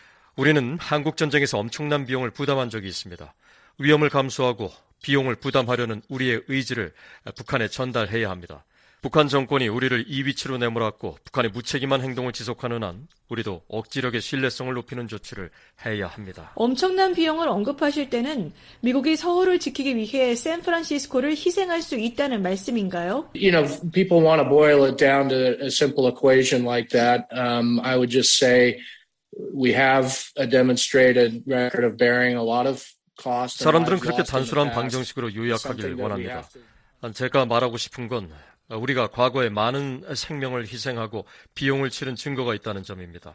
우리는 한국 전쟁에서 엄청난 비용을 부담한 적이 있습니다. 위험을 감수하고 비용을 부담하려는 우리의 의지를 북한에 전달해야 합니다. 북한 정권이 우리를 이 위치로 내몰았고 북한의 무책임한 행동을 지속하는 한 우리도 억지력의 신뢰성을 높이는 조치를 해야 합니다. 엄청난 비용을 언급하실 때는 미국이 서울을 지키기 위해 샌프란시스코를 희생할 수 있다는 말씀인가요? You know, people want to boil it down to a simple equation like that. Um, I would just say we have a demonstrated record of bearing a lot of cost. 사람들은 그렇게 단순한 방정식으로 요약하길 원합니다. 제가 말하고 싶은 건 우리가 과거에 많은 생명을 희생하고 비용을 치른 증거가 있다는 점입니다.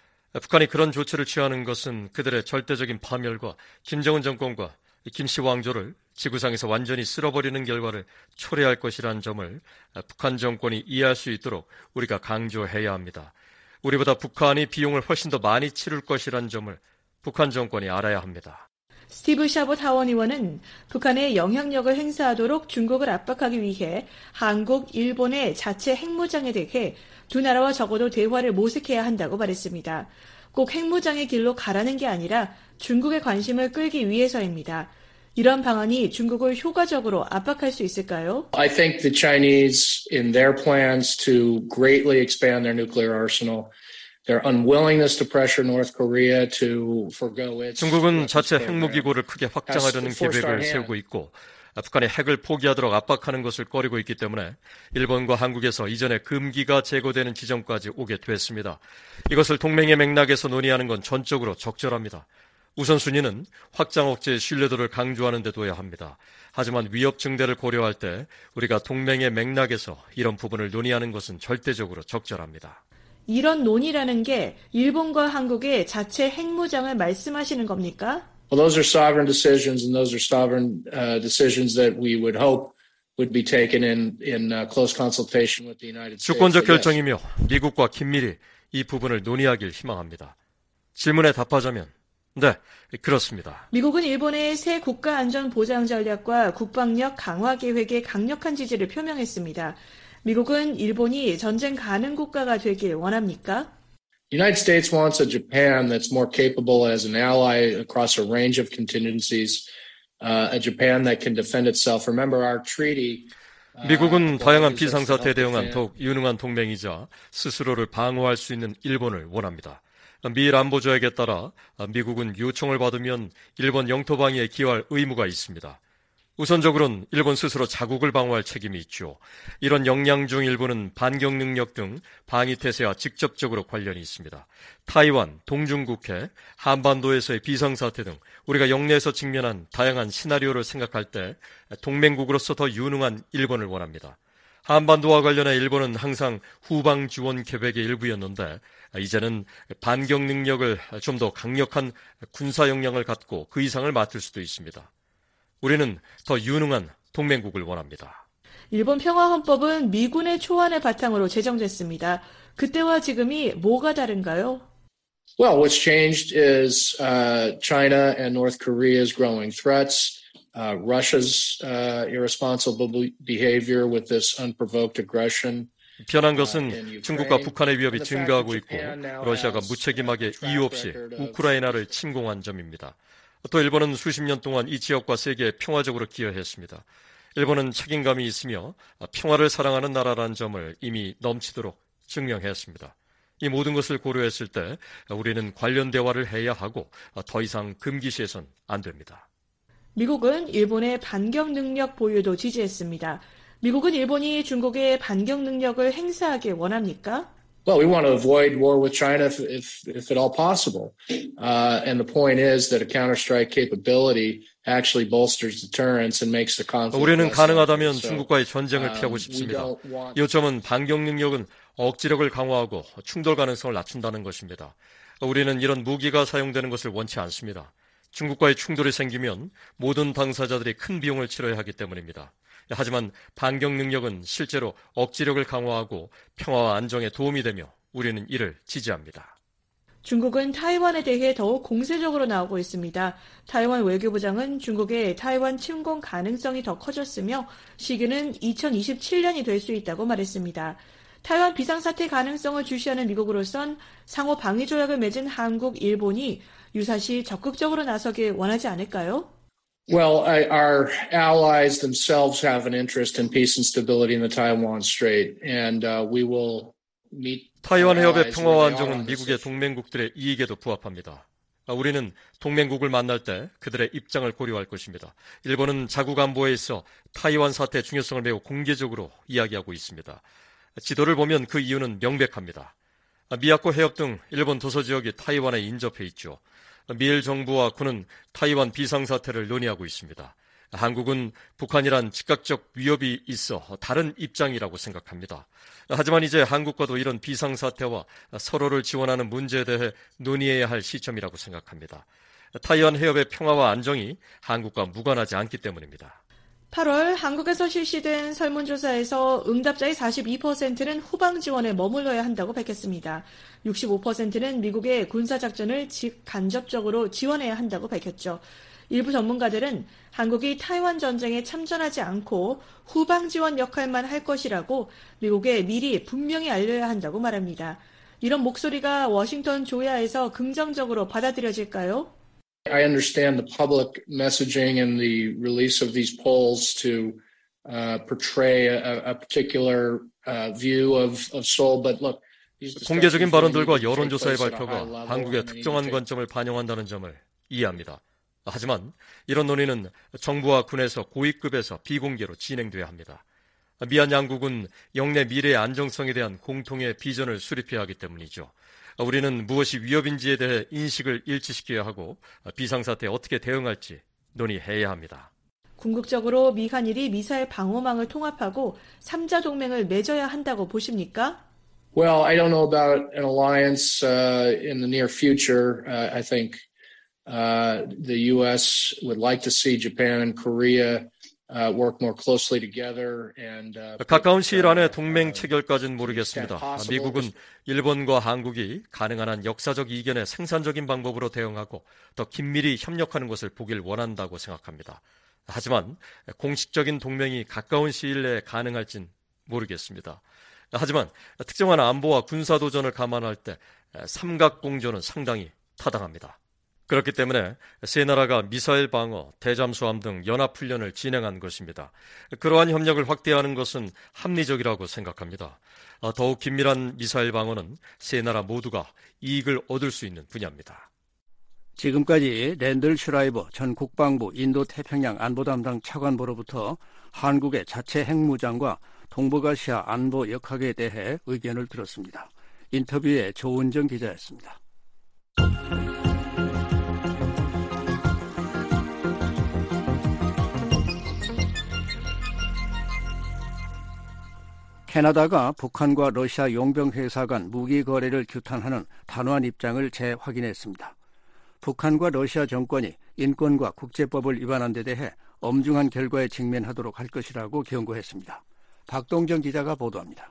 북한이 그런 조치를 취하는 것은 그들의 절대적인 파멸과 김정은 정권과 김씨 왕조를 지구상에서 완전히 쓸어버리는 결과를 초래할 것이라는 점을 북한 정권이 이해할 수 있도록 우리가 강조해야 합니다. 우리보다 북한이 비용을 훨씬 더 많이 치를 것이라는 점을 북한 정권이 알아야 합니다. 스티브 샤봇 하원 의원은 북한의 영향력을 행사하도록 중국을 압박하기 위해 한국, 일본의 자체 핵무장에 대해 두 나라와 적어도 대화를 모색해야 한다고 말했습니다. 꼭 핵무장의 길로 가라는 게 아니라 중국의 관심을 끌기 위해서입니다. 이런 방안이 중국을 효과적으로 압박할 수 있을까요? I think the Chinese, in their plans to greatly expand their nuclear arsenal, their unwillingness to pressure North Korea to forgo its. 중국은 자체 핵무기고를 크게 확장하려는 계획을 세우고 있고 북한의 핵을 포기하도록 압박하는 것을 꺼리고 있기 때문에 일본과 한국에서 이전에 금기가 제거되는 지점까지 오게 됐습니다. 이것을 동맹의 맥락에서 논의하는 건 전적으로 적절합니다. 우선순위는 확장 억제의 신뢰도를 강조하는 데 둬야 합니다. 하지만 위협 증대를 고려할 때 우리가 동맹의 맥락에서 이런 부분을 논의하는 것은 절대적으로 적절합니다. 이런 논의라는 게 일본과 한국의 자체 핵무장을 말씀하시는 겁니까? Well, those are sovereign decisions, and those are sovereign uh, decisions that we would hope would be taken in in uh, close consultation with the United States. 주권적 결정이며 미국과 긴밀히 이 부분을 논의하길 희망합니다. 질문에 답하자면 네, 그렇습니다. 미국은 일본의 새 국가안전보장 전략과 국방력 강화 계획에 강력한 지지를 표명했습니다. 미국은 일본이 전쟁 가능 국가가 되길 원합니까? The United States wants a Japan that's more capable as an ally across a range of contingencies, uh, a Japan that can defend itself. Remember our treaty. 미국은 다양한 비상사태에 대응한 더욱 유능한 동맹이자 스스로를 방어할 수 있는 일본을 원합니다. 미일 안보조약에 따라 미국은 요청을 받으면 일본 영토 방위에 기여할 의무가 있습니다. 우선적으로는 일본 스스로 자국을 방어할 책임이 있죠. 이런 역량 중 일부는 반격 능력 등 방위 태세와 직접적으로 관련이 있습니다. 타이완, 동중국해, 한반도에서의 비상사태 등 우리가 영내에서 직면한 다양한 시나리오를 생각할 때 동맹국으로서 더 유능한 일본을 원합니다. 한반도와 관련해 일본은 항상 후방 지원 계획의 일부였는데 이제는 반격 능력을 좀 더 강력한 군사 역량을 갖고 그 이상을 맡을 수도 있습니다. 우리는 더 유능한 동맹국을 원합니다. 일본 평화헌법은 미군의 초안을 바탕으로 제정됐습니다. 그때와 지금이 뭐가 다른가요? Well, what's changed is uh, China and North Korea's growing threats, uh, Russia's uh, irresponsible behavior with this unprovoked aggression. 변한 것은 중국과 북한의 위협이 증가하고 있고 러시아가 무책임하게 이유 없이 우크라이나를 침공한 점입니다. 또 일본은 수십 년 동안 이 지역과 세계에 평화적으로 기여했습니다. 일본은 책임감이 있으며 평화를 사랑하는 나라라는 점을 이미 넘치도록 증명했습니다. 이 모든 것을 고려했을 때 우리는 관련 대화를 해야 하고 더 이상 금기시해서는 안 됩니다. 미국은 일본의 반격 능력 보유도 지지했습니다. 미국은 일본이 중국의 반격 능력을 행사하길 원합니까? Well, we want to avoid war with China if, if, if at all possible. Uh, and the point is that a counterstrike capability actually bolsters deterrence and makes the conflict. 우리는 가능하다면 중국과의 전쟁을 피하고 싶습니다. 요점은 반격 능력은 억지력을 강화하고 충돌 가능성을 낮춘다는 것입니다. 우리는 이런 무기가 사용되는 것을 원치 않습니다. 중국과의 충돌이 생기면 모든 당사자들이 큰 비용을 치러야 하기 때문입니다. 하지만 반격 능력은 실제로 억지력을 강화하고 평화와 안정에 도움이 되며 우리는 이를 지지합니다. 중국은 타이완에 대해 더욱 공세적으로 나오고 있습니다. 타이완 외교부장은 중국의 타이완 침공 가능성이 더 커졌으며 시기는 이천이십칠 년이 될 수 있다고 말했습니다. 타이완 비상사태 가능성을 주시하는 미국으로선 상호 방위 조약을 맺은 한국, 일본이 유사시 적극적으로 나서길 원하지 않을까요? Well, I, our allies themselves have an interest in peace and stability in the Taiwan Strait, and uh, we will meet. 타이완 해협의 평화와 안정은 미국의 동맹국들의 이익에도 부합합니다. 우리는 동맹국을 만날 때 그들의 입장을 고려할 것입니다. 일본은 자국 안보에 있어 타이완 사태의 중요성을 매우 공개적으로 이야기하고 있습니다. 지도를 보면 그 이유는 명백합니다. 미야코 해협 등 일본 도서 지역이 타이완에 인접해 있죠. 미일 정부와 군은 타이완 비상사태를 논의하고 있습니다. 한국은 북한이란 즉각적 위협이 있어 다른 입장이라고 생각합니다. 하지만 이제 한국과도 이런 비상사태와 서로를 지원하는 문제에 대해 논의해야 할 시점이라고 생각합니다. 타이완 해협의 평화와 안정이 한국과 무관하지 않기 때문입니다. 팔월 한국에서 실시된 설문조사에서 응답자의 사십이 퍼센트는 후방 지원에 머물러야 한다고 밝혔습니다. 육십오 퍼센트는 미국의 군사작전을 직간접적으로 지원해야 한다고 밝혔죠. 일부 전문가들은 한국이 타이완 전쟁에 참전하지 않고 후방 지원 역할만 할 것이라고 미국에 미리 분명히 알려야 한다고 말합니다. 이런 목소리가 워싱턴 조야에서 긍정적으로 받아들여질까요? I understand the public messaging and the release of these polls to uh, portray a, a particular uh, view of, of Seoul, but look. 공개적인 발언들과 여론조사의 발표가 한국의 특정한 관점을 반영한다는 점을 이해합니다. 하지만 이런 논의는 정부와 군에서 고위급에서 비공개로 진행돼야 합니다. 미얀 양국은 영내 미래의 안정성에 대한 공통의 비전을 수립해야 하기 때문이죠. 우리는 무엇이 위협인지에 대해 인식을 일치시켜야 하고 비상사태에 어떻게 대응할지 논의해야 합니다. 궁극적으로 미한일이 미사일 방어망을 통합하고 삼자 동맹을 맺어야 한다고 보십니까? Well, I don't know about an alliance uh, in the near future. Uh, I think uh, the U S would like to see Japan and Korea Uh, work more closely together and, uh, 가까운 시일 안에 동맹 체결까지는 모르겠습니다. 미국은 일본과 한국이 가능한 한 역사적 이견에 생산적인 방법으로 대응하고 더 긴밀히 협력하는 것을 보길 원한다고 생각합니다. 하지만 공식적인 동맹이 가까운 시일 내에 가능할진 모르겠습니다. 하지만 특정한 안보와 군사 도전을 감안할 때 삼각공조는 상당히 타당합니다. 그렇기 때문에 세 나라가 미사일 방어, 대잠수함 등 연합훈련을 진행한 것입니다. 그러한 협력을 확대하는 것은 합리적이라고 생각합니다. 더욱 긴밀한 미사일 방어는 세 나라 모두가 이익을 얻을 수 있는 분야입니다. 지금까지 랜들 슈라이버 전 국방부 인도태평양 안보담당 차관보로부터 한국의 자체 핵무장과 동북아시아 안보 역학에 대해 의견을 들었습니다. 인터뷰에 조은정 기자였습니다. 캐나다가 북한과 러시아 용병회사 간 무기 거래를 규탄하는 단호한 입장을 재확인했습니다. 북한과 러시아 정권이 인권과 국제법을 위반한 데 대해 엄중한 결과에 직면하도록 할 것이라고 경고했습니다. 박동정 기자가 보도합니다.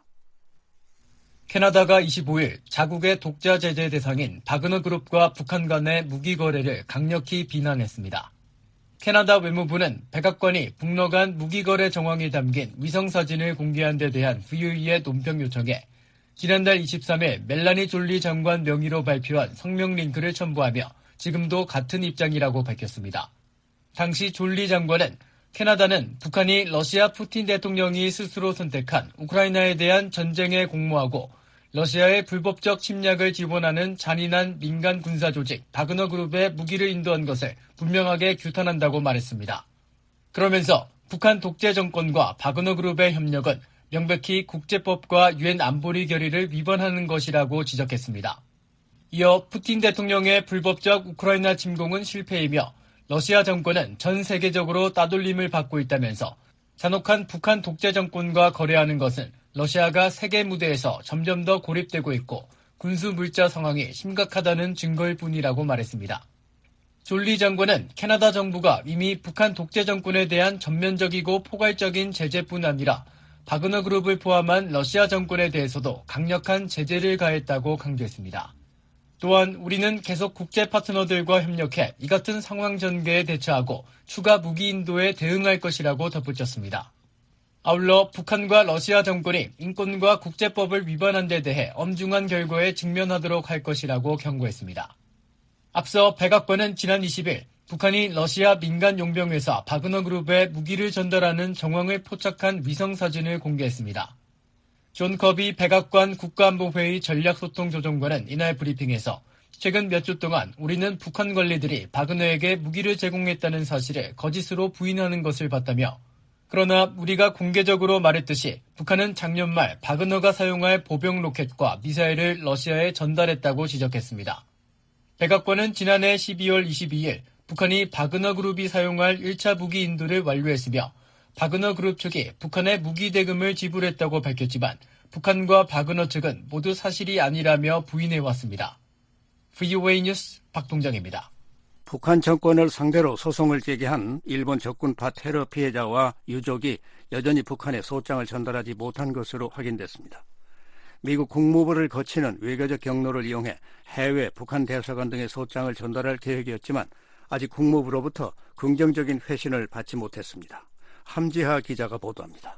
캐나다가 이십오일 자국의 독자 제재 대상인 바그너 그룹과 북한 간의 무기 거래를 강력히 비난했습니다. 캐나다 외무부는 백악관이 북러 간 무기 거래 정황이 담긴 위성 사진을 공개한 데 대한 브이오이의 논평 요청에 지난달 이십삼일 멜라니 졸리 장관 명의로 발표한 성명 링크를 첨부하며 지금도 같은 입장이라고 밝혔습니다. 당시 졸리 장관은 캐나다는 북한이 러시아 푸틴 대통령이 스스로 선택한 우크라이나에 대한 전쟁에 공모하고 러시아의 불법적 침략을 지원하는 잔인한 민간 군사 조직 바그너 그룹에 무기를 인도한 것을 분명하게 규탄한다고 말했습니다. 그러면서 북한 독재 정권과 바그너 그룹의 협력은 명백히 국제법과 유엔 안보리 결의를 위반하는 것이라고 지적했습니다. 이어 푸틴 대통령의 불법적 우크라이나 침공은 실패이며 러시아 정권은 전 세계적으로 따돌림을 받고 있다면서 잔혹한 북한 독재 정권과 거래하는 것은 러시아가 세계 무대에서 점점 더 고립되고 있고 군수 물자 상황이 심각하다는 증거일 뿐이라고 말했습니다. 졸리 장관은 캐나다 정부가 이미 북한 독재 정권에 대한 전면적이고 포괄적인 제재뿐 아니라 바그너 그룹을 포함한 러시아 정권에 대해서도 강력한 제재를 가했다고 강조했습니다. 또한 우리는 계속 국제 파트너들과 협력해 이 같은 상황 전개에 대처하고 추가 무기 인도에 대응할 것이라고 덧붙였습니다. 아울러 북한과 러시아 정권이 인권과 국제법을 위반한 데 대해 엄중한 결과에 직면하도록 할 것이라고 경고했습니다. 앞서 백악관은 지난 이십일 북한이 러시아 민간 용병회사 바그너 그룹에 무기를 전달하는 정황을 포착한 위성 사진을 공개했습니다. 존 커비 백악관 국가안보회의 전략소통조정관은 이날 브리핑에서 최근 몇 주 동안 우리는 북한 관리들이 바그너에게 무기를 제공했다는 사실을 거짓으로 부인하는 것을 봤다며 그러나 우리가 공개적으로 말했듯이 북한은 작년 말 바그너가 사용할 보병 로켓과 미사일을 러시아에 전달했다고 지적했습니다. 백악관은 지난해 십이월 이십이일 북한이 바그너 그룹이 사용할 일 차 무기 인도를 완료했으며 바그너 그룹 측이 북한에 무기 대금을 지불했다고 밝혔지만 북한과 바그너 측은 모두 사실이 아니라며 부인해왔습니다. 브이오에이 뉴스 박동정입니다. 북한 정권을 상대로 소송을 제기한 일본 적군파 테러 피해자와 유족이 여전히 북한에 소장을 전달하지 못한 것으로 확인됐습니다. 미국 국무부를 거치는 외교적 경로를 이용해 해외 북한 대사관 등의 소장을 전달할 계획이었지만 아직 국무부로부터 긍정적인 회신을 받지 못했습니다. 함지하 기자가 보도합니다.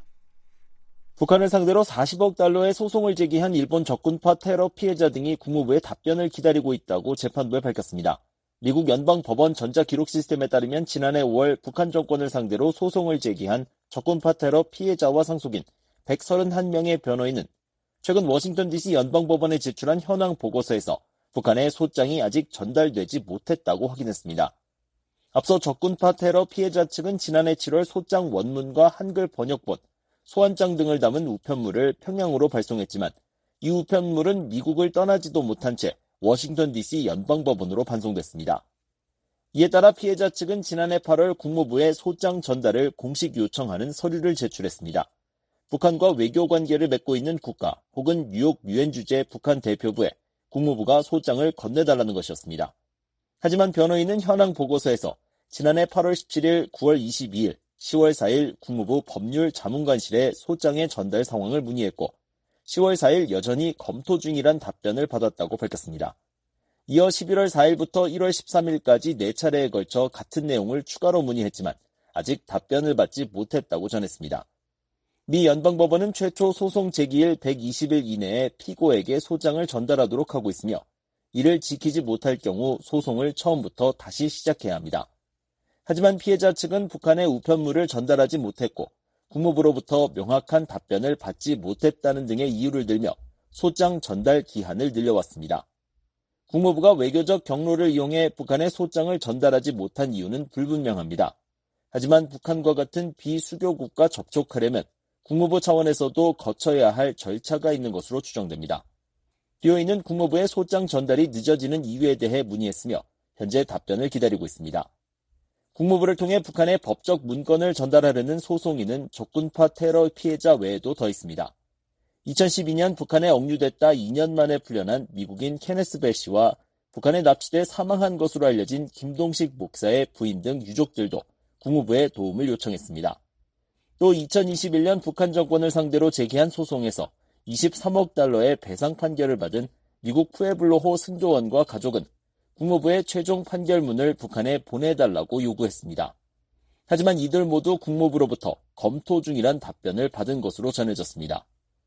북한을 상대로 사십억 달러의 소송을 제기한 일본 적군파 테러 피해자 등이 국무부의 답변을 기다리고 있다고 재판부에 밝혔습니다. 미국 연방법원 전자기록 시스템에 따르면 지난해 오월 북한 정권을 상대로 소송을 제기한 적군파 테러 피해자와 상속인 백삼십일 명의 변호인은 최근 워싱턴 디씨 연방법원에 제출한 현황 보고서에서 북한의 소장이 아직 전달되지 못했다고 확인했습니다. 앞서 적군파 테러 피해자 측은 지난해 칠월 소장 원문과 한글 번역본, 소환장 등을 담은 우편물을 평양으로 발송했지만 이 우편물은 미국을 떠나지도 못한 채 워싱턴 디씨 연방법원으로 반송됐습니다. 이에 따라 피해자 측은 지난해 팔월 국무부에 소장 전달을 공식 요청하는 서류를 제출했습니다. 북한과 외교 관계를 맺고 있는 국가 혹은 뉴욕 유엔 주재 북한 대표부에 국무부가 소장을 건네달라는 것이었습니다. 하지만 변호인은 현황 보고서에서 지난해 팔월 십칠일, 구월 이십이일, 시월 사일 국무부 법률 자문관실에 소장의 전달 상황을 문의했고 시월 사일 여전히 검토 중이란 답변을 받았다고 밝혔습니다. 이어 십일월 사일부터 일월 십삼일까지 네 차례에 걸쳐 같은 내용을 추가로 문의했지만 아직 답변을 받지 못했다고 전했습니다. 미 연방법원은 최초 소송 제기일 백이십 일 이내에 피고에게 소장을 전달하도록 하고 있으며 이를 지키지 못할 경우 소송을 처음부터 다시 시작해야 합니다. 하지만 피해자 측은 북한에 우편물을 전달하지 못했고 국무부로부터 명확한 답변을 받지 못했다는 등의 이유를 들며 소장 전달 기한을 늘려왔습니다. 국무부가 외교적 경로를 이용해 북한에 소장을 전달하지 못한 이유는 불분명합니다. 하지만 북한과 같은 비수교국과 접촉하려면 국무부 차원에서도 거쳐야 할 절차가 있는 것으로 추정됩니다. 비오이는 국무부의 소장 전달이 늦어지는 이유에 대해 문의했으며 현재 답변을 기다리고 있습니다. 국무부를 통해 북한에 법적 문건을 전달하려는 소송인은 적군파 테러 피해자 외에도 더 있습니다. 이천십이 년 북한에 억류됐다 이 년 만에 풀려난 미국인 케네스 벨 씨와 북한에 납치돼 사망한 것으로 알려진 김동식 목사의 부인 등 유족들도 국무부에 도움을 요청했습니다. 또 이천이십일 년 북한 정권을 상대로 제기한 소송에서 이십삼억 달러의 배상 판결을 받은 미국 푸에블로호 승조원과 가족은 국무부의 최종 판결문을 북한에 보내달라고 요구했습니다. 하지만 이들 모두 국무부로부터 검토 중이란 답변을 받은 것으로 전해졌습니다.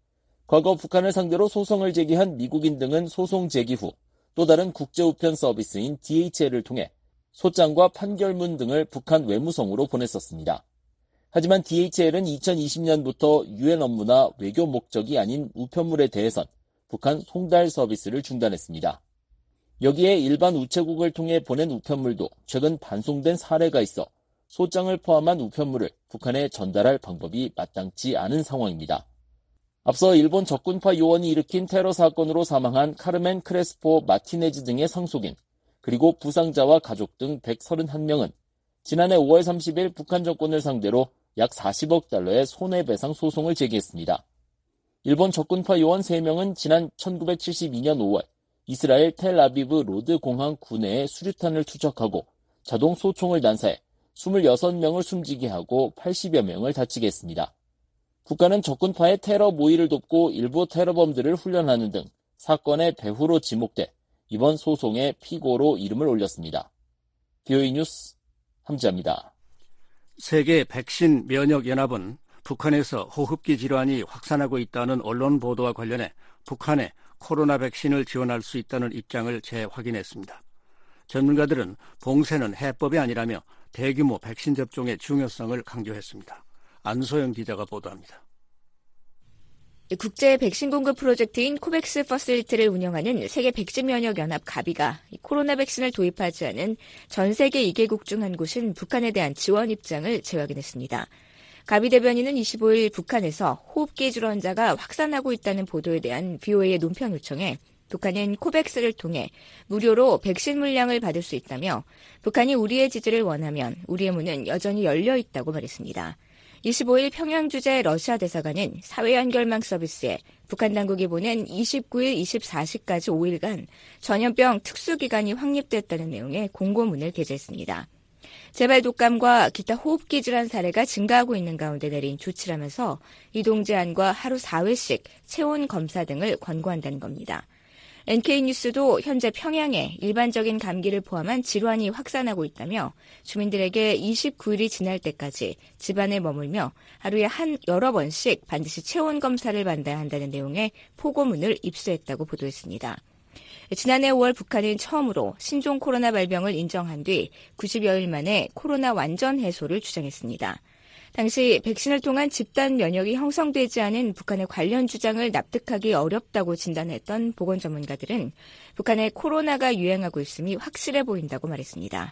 과거 북한을 상대로 소송을 제기한 미국인 등은 소송 제기 후 또 다른 국제우편 서비스인 디에이치엘을 통해 소장과 판결문 등을 북한 외무성으로 보냈었습니다. 하지만 디에이치엘은 이천이십 년부터 유엔 업무나 외교 목적이 아닌 우편물에 대해선 북한 송달 서비스를 중단했습니다. 여기에 일반 우체국을 통해 보낸 우편물도 최근 반송된 사례가 있어 소장을 포함한 우편물을 북한에 전달할 방법이 마땅치 않은 상황입니다. 앞서 일본 적군파 요원이 일으킨 테러 사건으로 사망한 카르멘 크레스포 마티네즈 등의 상속인 그리고 부상자와 가족 등 백삼십일 명은 지난해 오월 삼십일 북한 정권을 상대로 약 사십억 달러의 손해배상 소송을 제기했습니다. 일본 적군파 요원 세 명은 지난 천구백칠십이 년 오월 이스라엘 텔아비브 로드 공항 구내에 수류탄을 투척하고 자동 소총을 난사해 이십육 명을 숨지게 하고 팔십여 명을 다치게 했습니다. 북한은 적군파의 테러 모의를 돕고 일부 테러범들을 훈련하는 등 사건의 배후로 지목돼 이번 소송의 피고로 이름을 올렸습니다. 비오이 뉴스 함지아입니다. 세계 백신 면역 연합은 북한에서 호흡기 질환이 확산하고 있다는 언론 보도와 관련해 북한에 코로나 백신을 지원할 수 있다는 입장을 재확인했습니다. 전문가들은 봉쇄는 해법이 아니라며 대규모 백신 접종의 중요성을 강조했습니다. 안소영 기자가 보도합니다. 국제 백신 공급 프로젝트인 코백스 퍼실리티를 운영하는 세계 백신 면역 연합 가비가 코로나 백신을 도입하지 않은 전 세계 이 개국 중 한 곳인 북한에 대한 지원 입장을 재확인했습니다. 가비 대변인은 이십오일 북한에서 호흡기 질환자가 확산하고 있다는 보도에 대한 비오에이의 논평 요청에 북한은 코백스를 통해 무료로 백신 물량을 받을 수 있다며 북한이 우리의 지지를 원하면 우리의 문은 여전히 열려 있다고 말했습니다. 이십오일 평양 주재 러시아 대사관은 사회 연결망 서비스에 북한 당국이 보낸 이십구일 이십사시까지 오 일간 전염병 특수기간이 확립됐다는 내용의 공고문을 게재했습니다. 재발 독감과 기타 호흡기 질환 사례가 증가하고 있는 가운데 내린 조치라면서 이동 제한과 하루 사 회씩 체온 검사 등을 권고한다는 겁니다. 엔케이뉴스도 현재 평양에 일반적인 감기를 포함한 질환이 확산하고 있다며 주민들에게 이십구일이 지날 때까지 집안에 머물며 하루에 한 여러 번씩 반드시 체온 검사를 받아야 한다는 내용의 포고문을 입수했다고 보도했습니다. 지난해 오월 북한은 처음으로 신종 코로나 발병을 인정한 뒤 구십여일 만에 코로나 완전 해소를 주장했습니다. 당시 백신을 통한 집단 면역이 형성되지 않은 북한의 관련 주장을 납득하기 어렵다고 진단했던 보건 전문가들은 북한에 코로나가 유행하고 있음이 확실해 보인다고 말했습니다.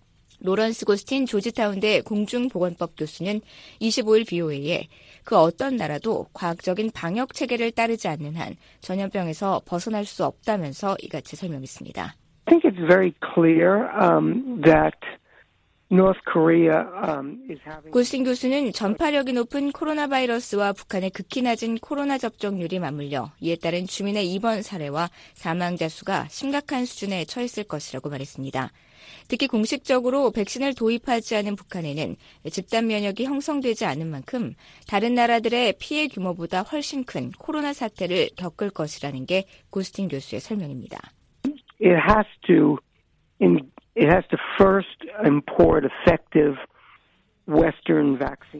로런스 고스틴 조지타운대 공중보건법 교수는 이십오일 비오에이에 그 어떤 나라도 과학적인 방역 체계를 따르지 않는 한 전염병에서 벗어날 수 없다면서 이같이 설명했습니다. I think it's very clear um, that North Korea um, is having... 고스틴 교수는 전파력이 높은 코로나 바이러스와 북한의 극히 낮은 코로나 접종률이 맞물려 이에 따른 주민의 입원 사례와 사망자 수가 심각한 수준에 처했을 것이라고 말했습니다. 특히 공식적으로 백신을 도입하지 않은 북한에는 집단 면역이 형성되지 않은 만큼 다른 나라들의 피해 규모보다 훨씬 큰 코로나 사태를 겪을 것이라는 게 고스틴 교수의 설명입니다. It has to in It has to first import effective Western vaccine.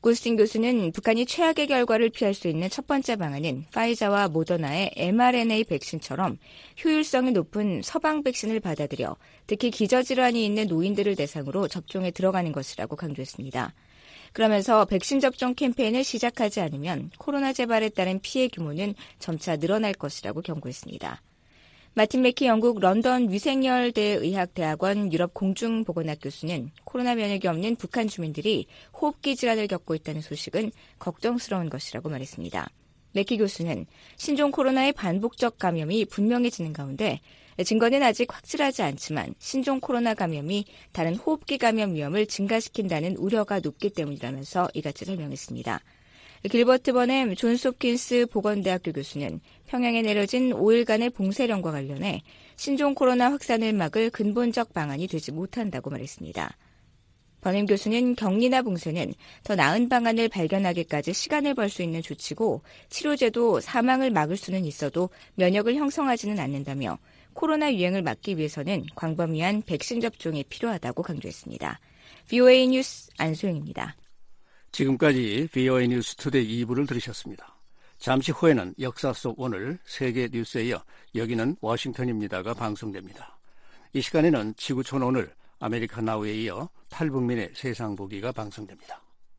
고스틴 교수는 북한이 최악의 결과를 피할 수 있는 첫 번째 방안은 파이자와 모더나의 엠알엔에이 백신처럼 효율성이 높은 서방 백신을 받아들여 특히 기저질환이 있는 노인들을 대상으로 접종에 들어가는 것이라고 강조했습니다. 그러면서 백신 접종 캠페인을 시작하지 않으면 코로나 재발에 따른 피해 규모는 점차 늘어날 것이라고 경고했습니다. 마틴 맥키 영국 런던 위생열대의학대학원 유럽공중보건학 교수는 코로나 면역이 없는 북한 주민들이 호흡기 질환을 겪고 있다는 소식은 걱정스러운 것이라고 말했습니다. 맥키 교수는 신종 코로나의 반복적 감염이 분명해지는 가운데 증거는 아직 확실하지 않지만 신종 코로나 감염이 다른 호흡기 감염 위험을 증가시킨다는 우려가 높기 때문이라면서 이같이 설명했습니다. 길버트 버넴 존스홉킨스 보건대학교 교수는 평양에 내려진 오 일간의 봉쇄령과 관련해 신종 코로나 확산을 막을 근본적 방안이 되지 못한다고 말했습니다. 버넴 교수는 격리나 봉쇄는 더 나은 방안을 발견하기까지 시간을 벌 수 있는 조치고 치료제도 사망을 막을 수는 있어도 면역을 형성하지는 않는다며 코로나 유행을 막기 위해서는 광범위한 백신 접종이 필요하다고 강조했습니다. 브이오에이 뉴스 안소영입니다. 지금까지 브이오에이 뉴스 투데이 이 부를 들으셨습니다. 잠시 후에는 역사 속 오늘 세계 뉴스에 이어 여기는 워싱턴입니다가 방송됩니다. 이 시간에는 지구촌 오늘 아메리카 나우에 이어 탈북민의 세상 보기가 방송됩니다.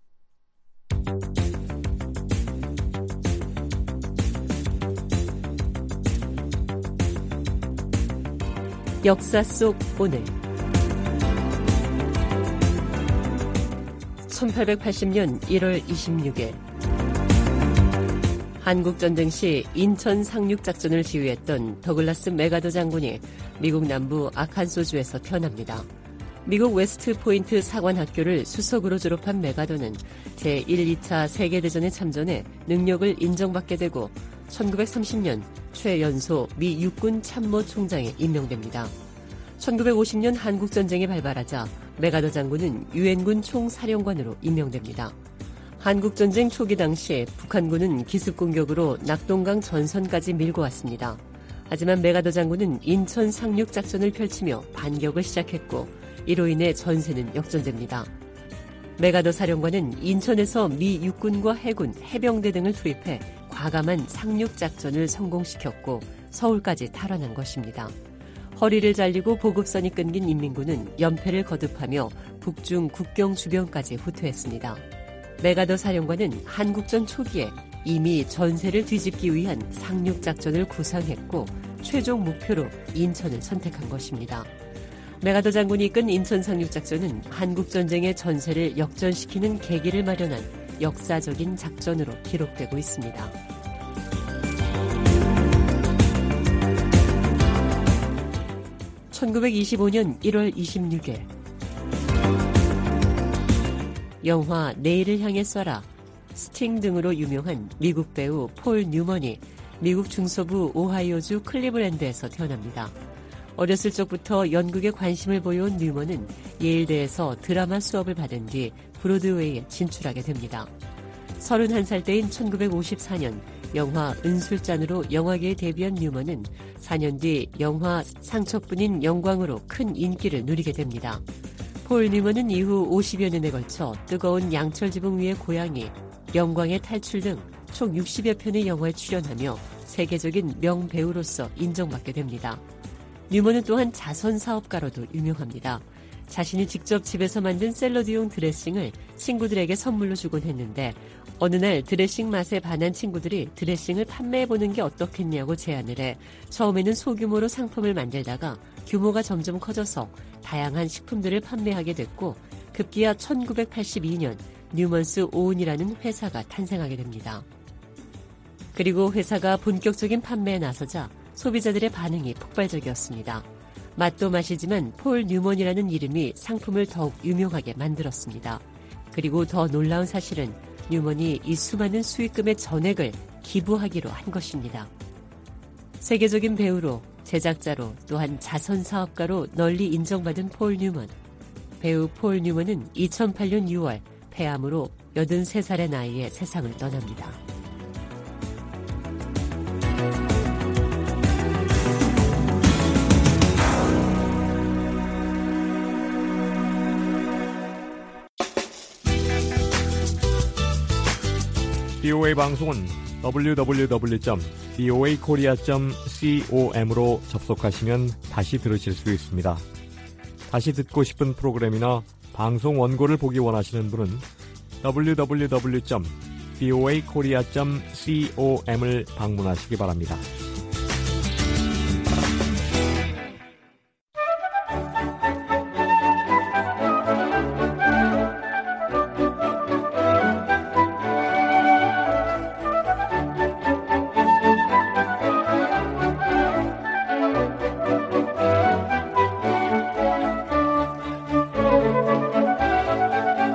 역사 속 오늘 천팔백팔십 년 일월 이십육일 한국전쟁 시 인천 상륙작전을 지휘했던 더글라스 메가더 장군이 미국 남부 아칸소주에서 태어납니다. 미국 웨스트포인트 사관학교를 수석으로 졸업한 메가더는 제일, 이 차 세계대전에 참전해 능력을 인정받게 되고 천구백삼십 년 최연소 미 육군 참모총장에 임명됩니다. 천구백오십 년 한국전쟁이 발발하자 메가더 장군은 유엔군 총사령관으로 임명됩니다. 한국전쟁 초기 당시 북한군은 기습공격으로 낙동강 전선까지 밀고 왔습니다. 하지만 메가더 장군은 인천 상륙작전을 펼치며 반격을 시작했고 이로 인해 전세는 역전됩니다. 메가더 사령관은 인천에서 미 육군과 해군, 해병대 등을 투입해 과감한 상륙작전을 성공시켰고 서울까지 탈환한 것입니다. 허리를 잘리고 보급선이 끊긴 인민군은 연패를 거듭하며 북중 국경 주변까지 후퇴했습니다. 메가더 사령관은 한국전 초기에 이미 전세를 뒤집기 위한 상륙작전을 구상했고 최종 목표로 인천을 선택한 것입니다. 메가더 장군이 이끈 인천 상륙작전은 한국전쟁의 전세를 역전시키는 계기를 마련한 역사적인 작전으로 기록되고 있습니다. 천구백이십오 년 일월 이십육일 영화 내일을 향해 쏴라, 스팅 등으로 유명한 미국 배우 폴 뉴먼이 미국 중서부 오하이오주 클리브랜드에서 태어납니다. 어렸을 적부터 연극에 관심을 보여온 뉴먼은 예일대에서 드라마 수업을 받은 뒤 브로드웨이에 진출하게 됩니다. 서른한 살 때인 천구백오십사 년 영화 은술잔으로 영화계에 데뷔한 뉴먼은 사 년 뒤 영화 상처뿐인 영광으로 큰 인기를 누리게 됩니다. 폴 뉴먼은 이후 오십여 년에 걸쳐 뜨거운 양철지붕 위의 고양이, 영광의 탈출 등 총 육십여 편의 영화에 출연하며 세계적인 명배우로서 인정받게 됩니다. 뉴먼은 또한 자선사업가로도 유명합니다. 자신이 직접 집에서 만든 샐러드용 드레싱을 친구들에게 선물로 주곤 했는데 어느 날 드레싱 맛에 반한 친구들이 드레싱을 판매해보는 게 어떻겠냐고 제안을 해 처음에는 소규모로 상품을 만들다가 규모가 점점 커져서 다양한 식품들을 판매하게 됐고 급기야 천구백팔십이 년 뉴먼스 오운이라는 회사가 탄생하게 됩니다. 그리고 회사가 본격적인 판매에 나서자 소비자들의 반응이 폭발적이었습니다. 맛도 맛이지만 폴 뉴먼이라는 이름이 상품을 더욱 유명하게 만들었습니다. 그리고 더 놀라운 사실은 뉴먼이 이 수많은 수익금의 전액을 기부하기로 한 것입니다. 세계적인 배우로, 제작자로, 또한 자선사업가로 널리 인정받은 폴 뉴먼. 배우 폴 뉴먼은 이천팔 년 유월 폐암으로 여든세 살의 나이에 세상을 떠납니다. 비오에이 방송은 더블유 더블유 더블유 점 비오에이 코리아 점 com으로 접속하시면 다시 들으실 수 있습니다. 다시 듣고 싶은 프로그램이나 방송 원고를 보기 원하시는 분은 더블유 더블유 더블유 점 비오에이 코리아 점 com을 방문하시기 바랍니다.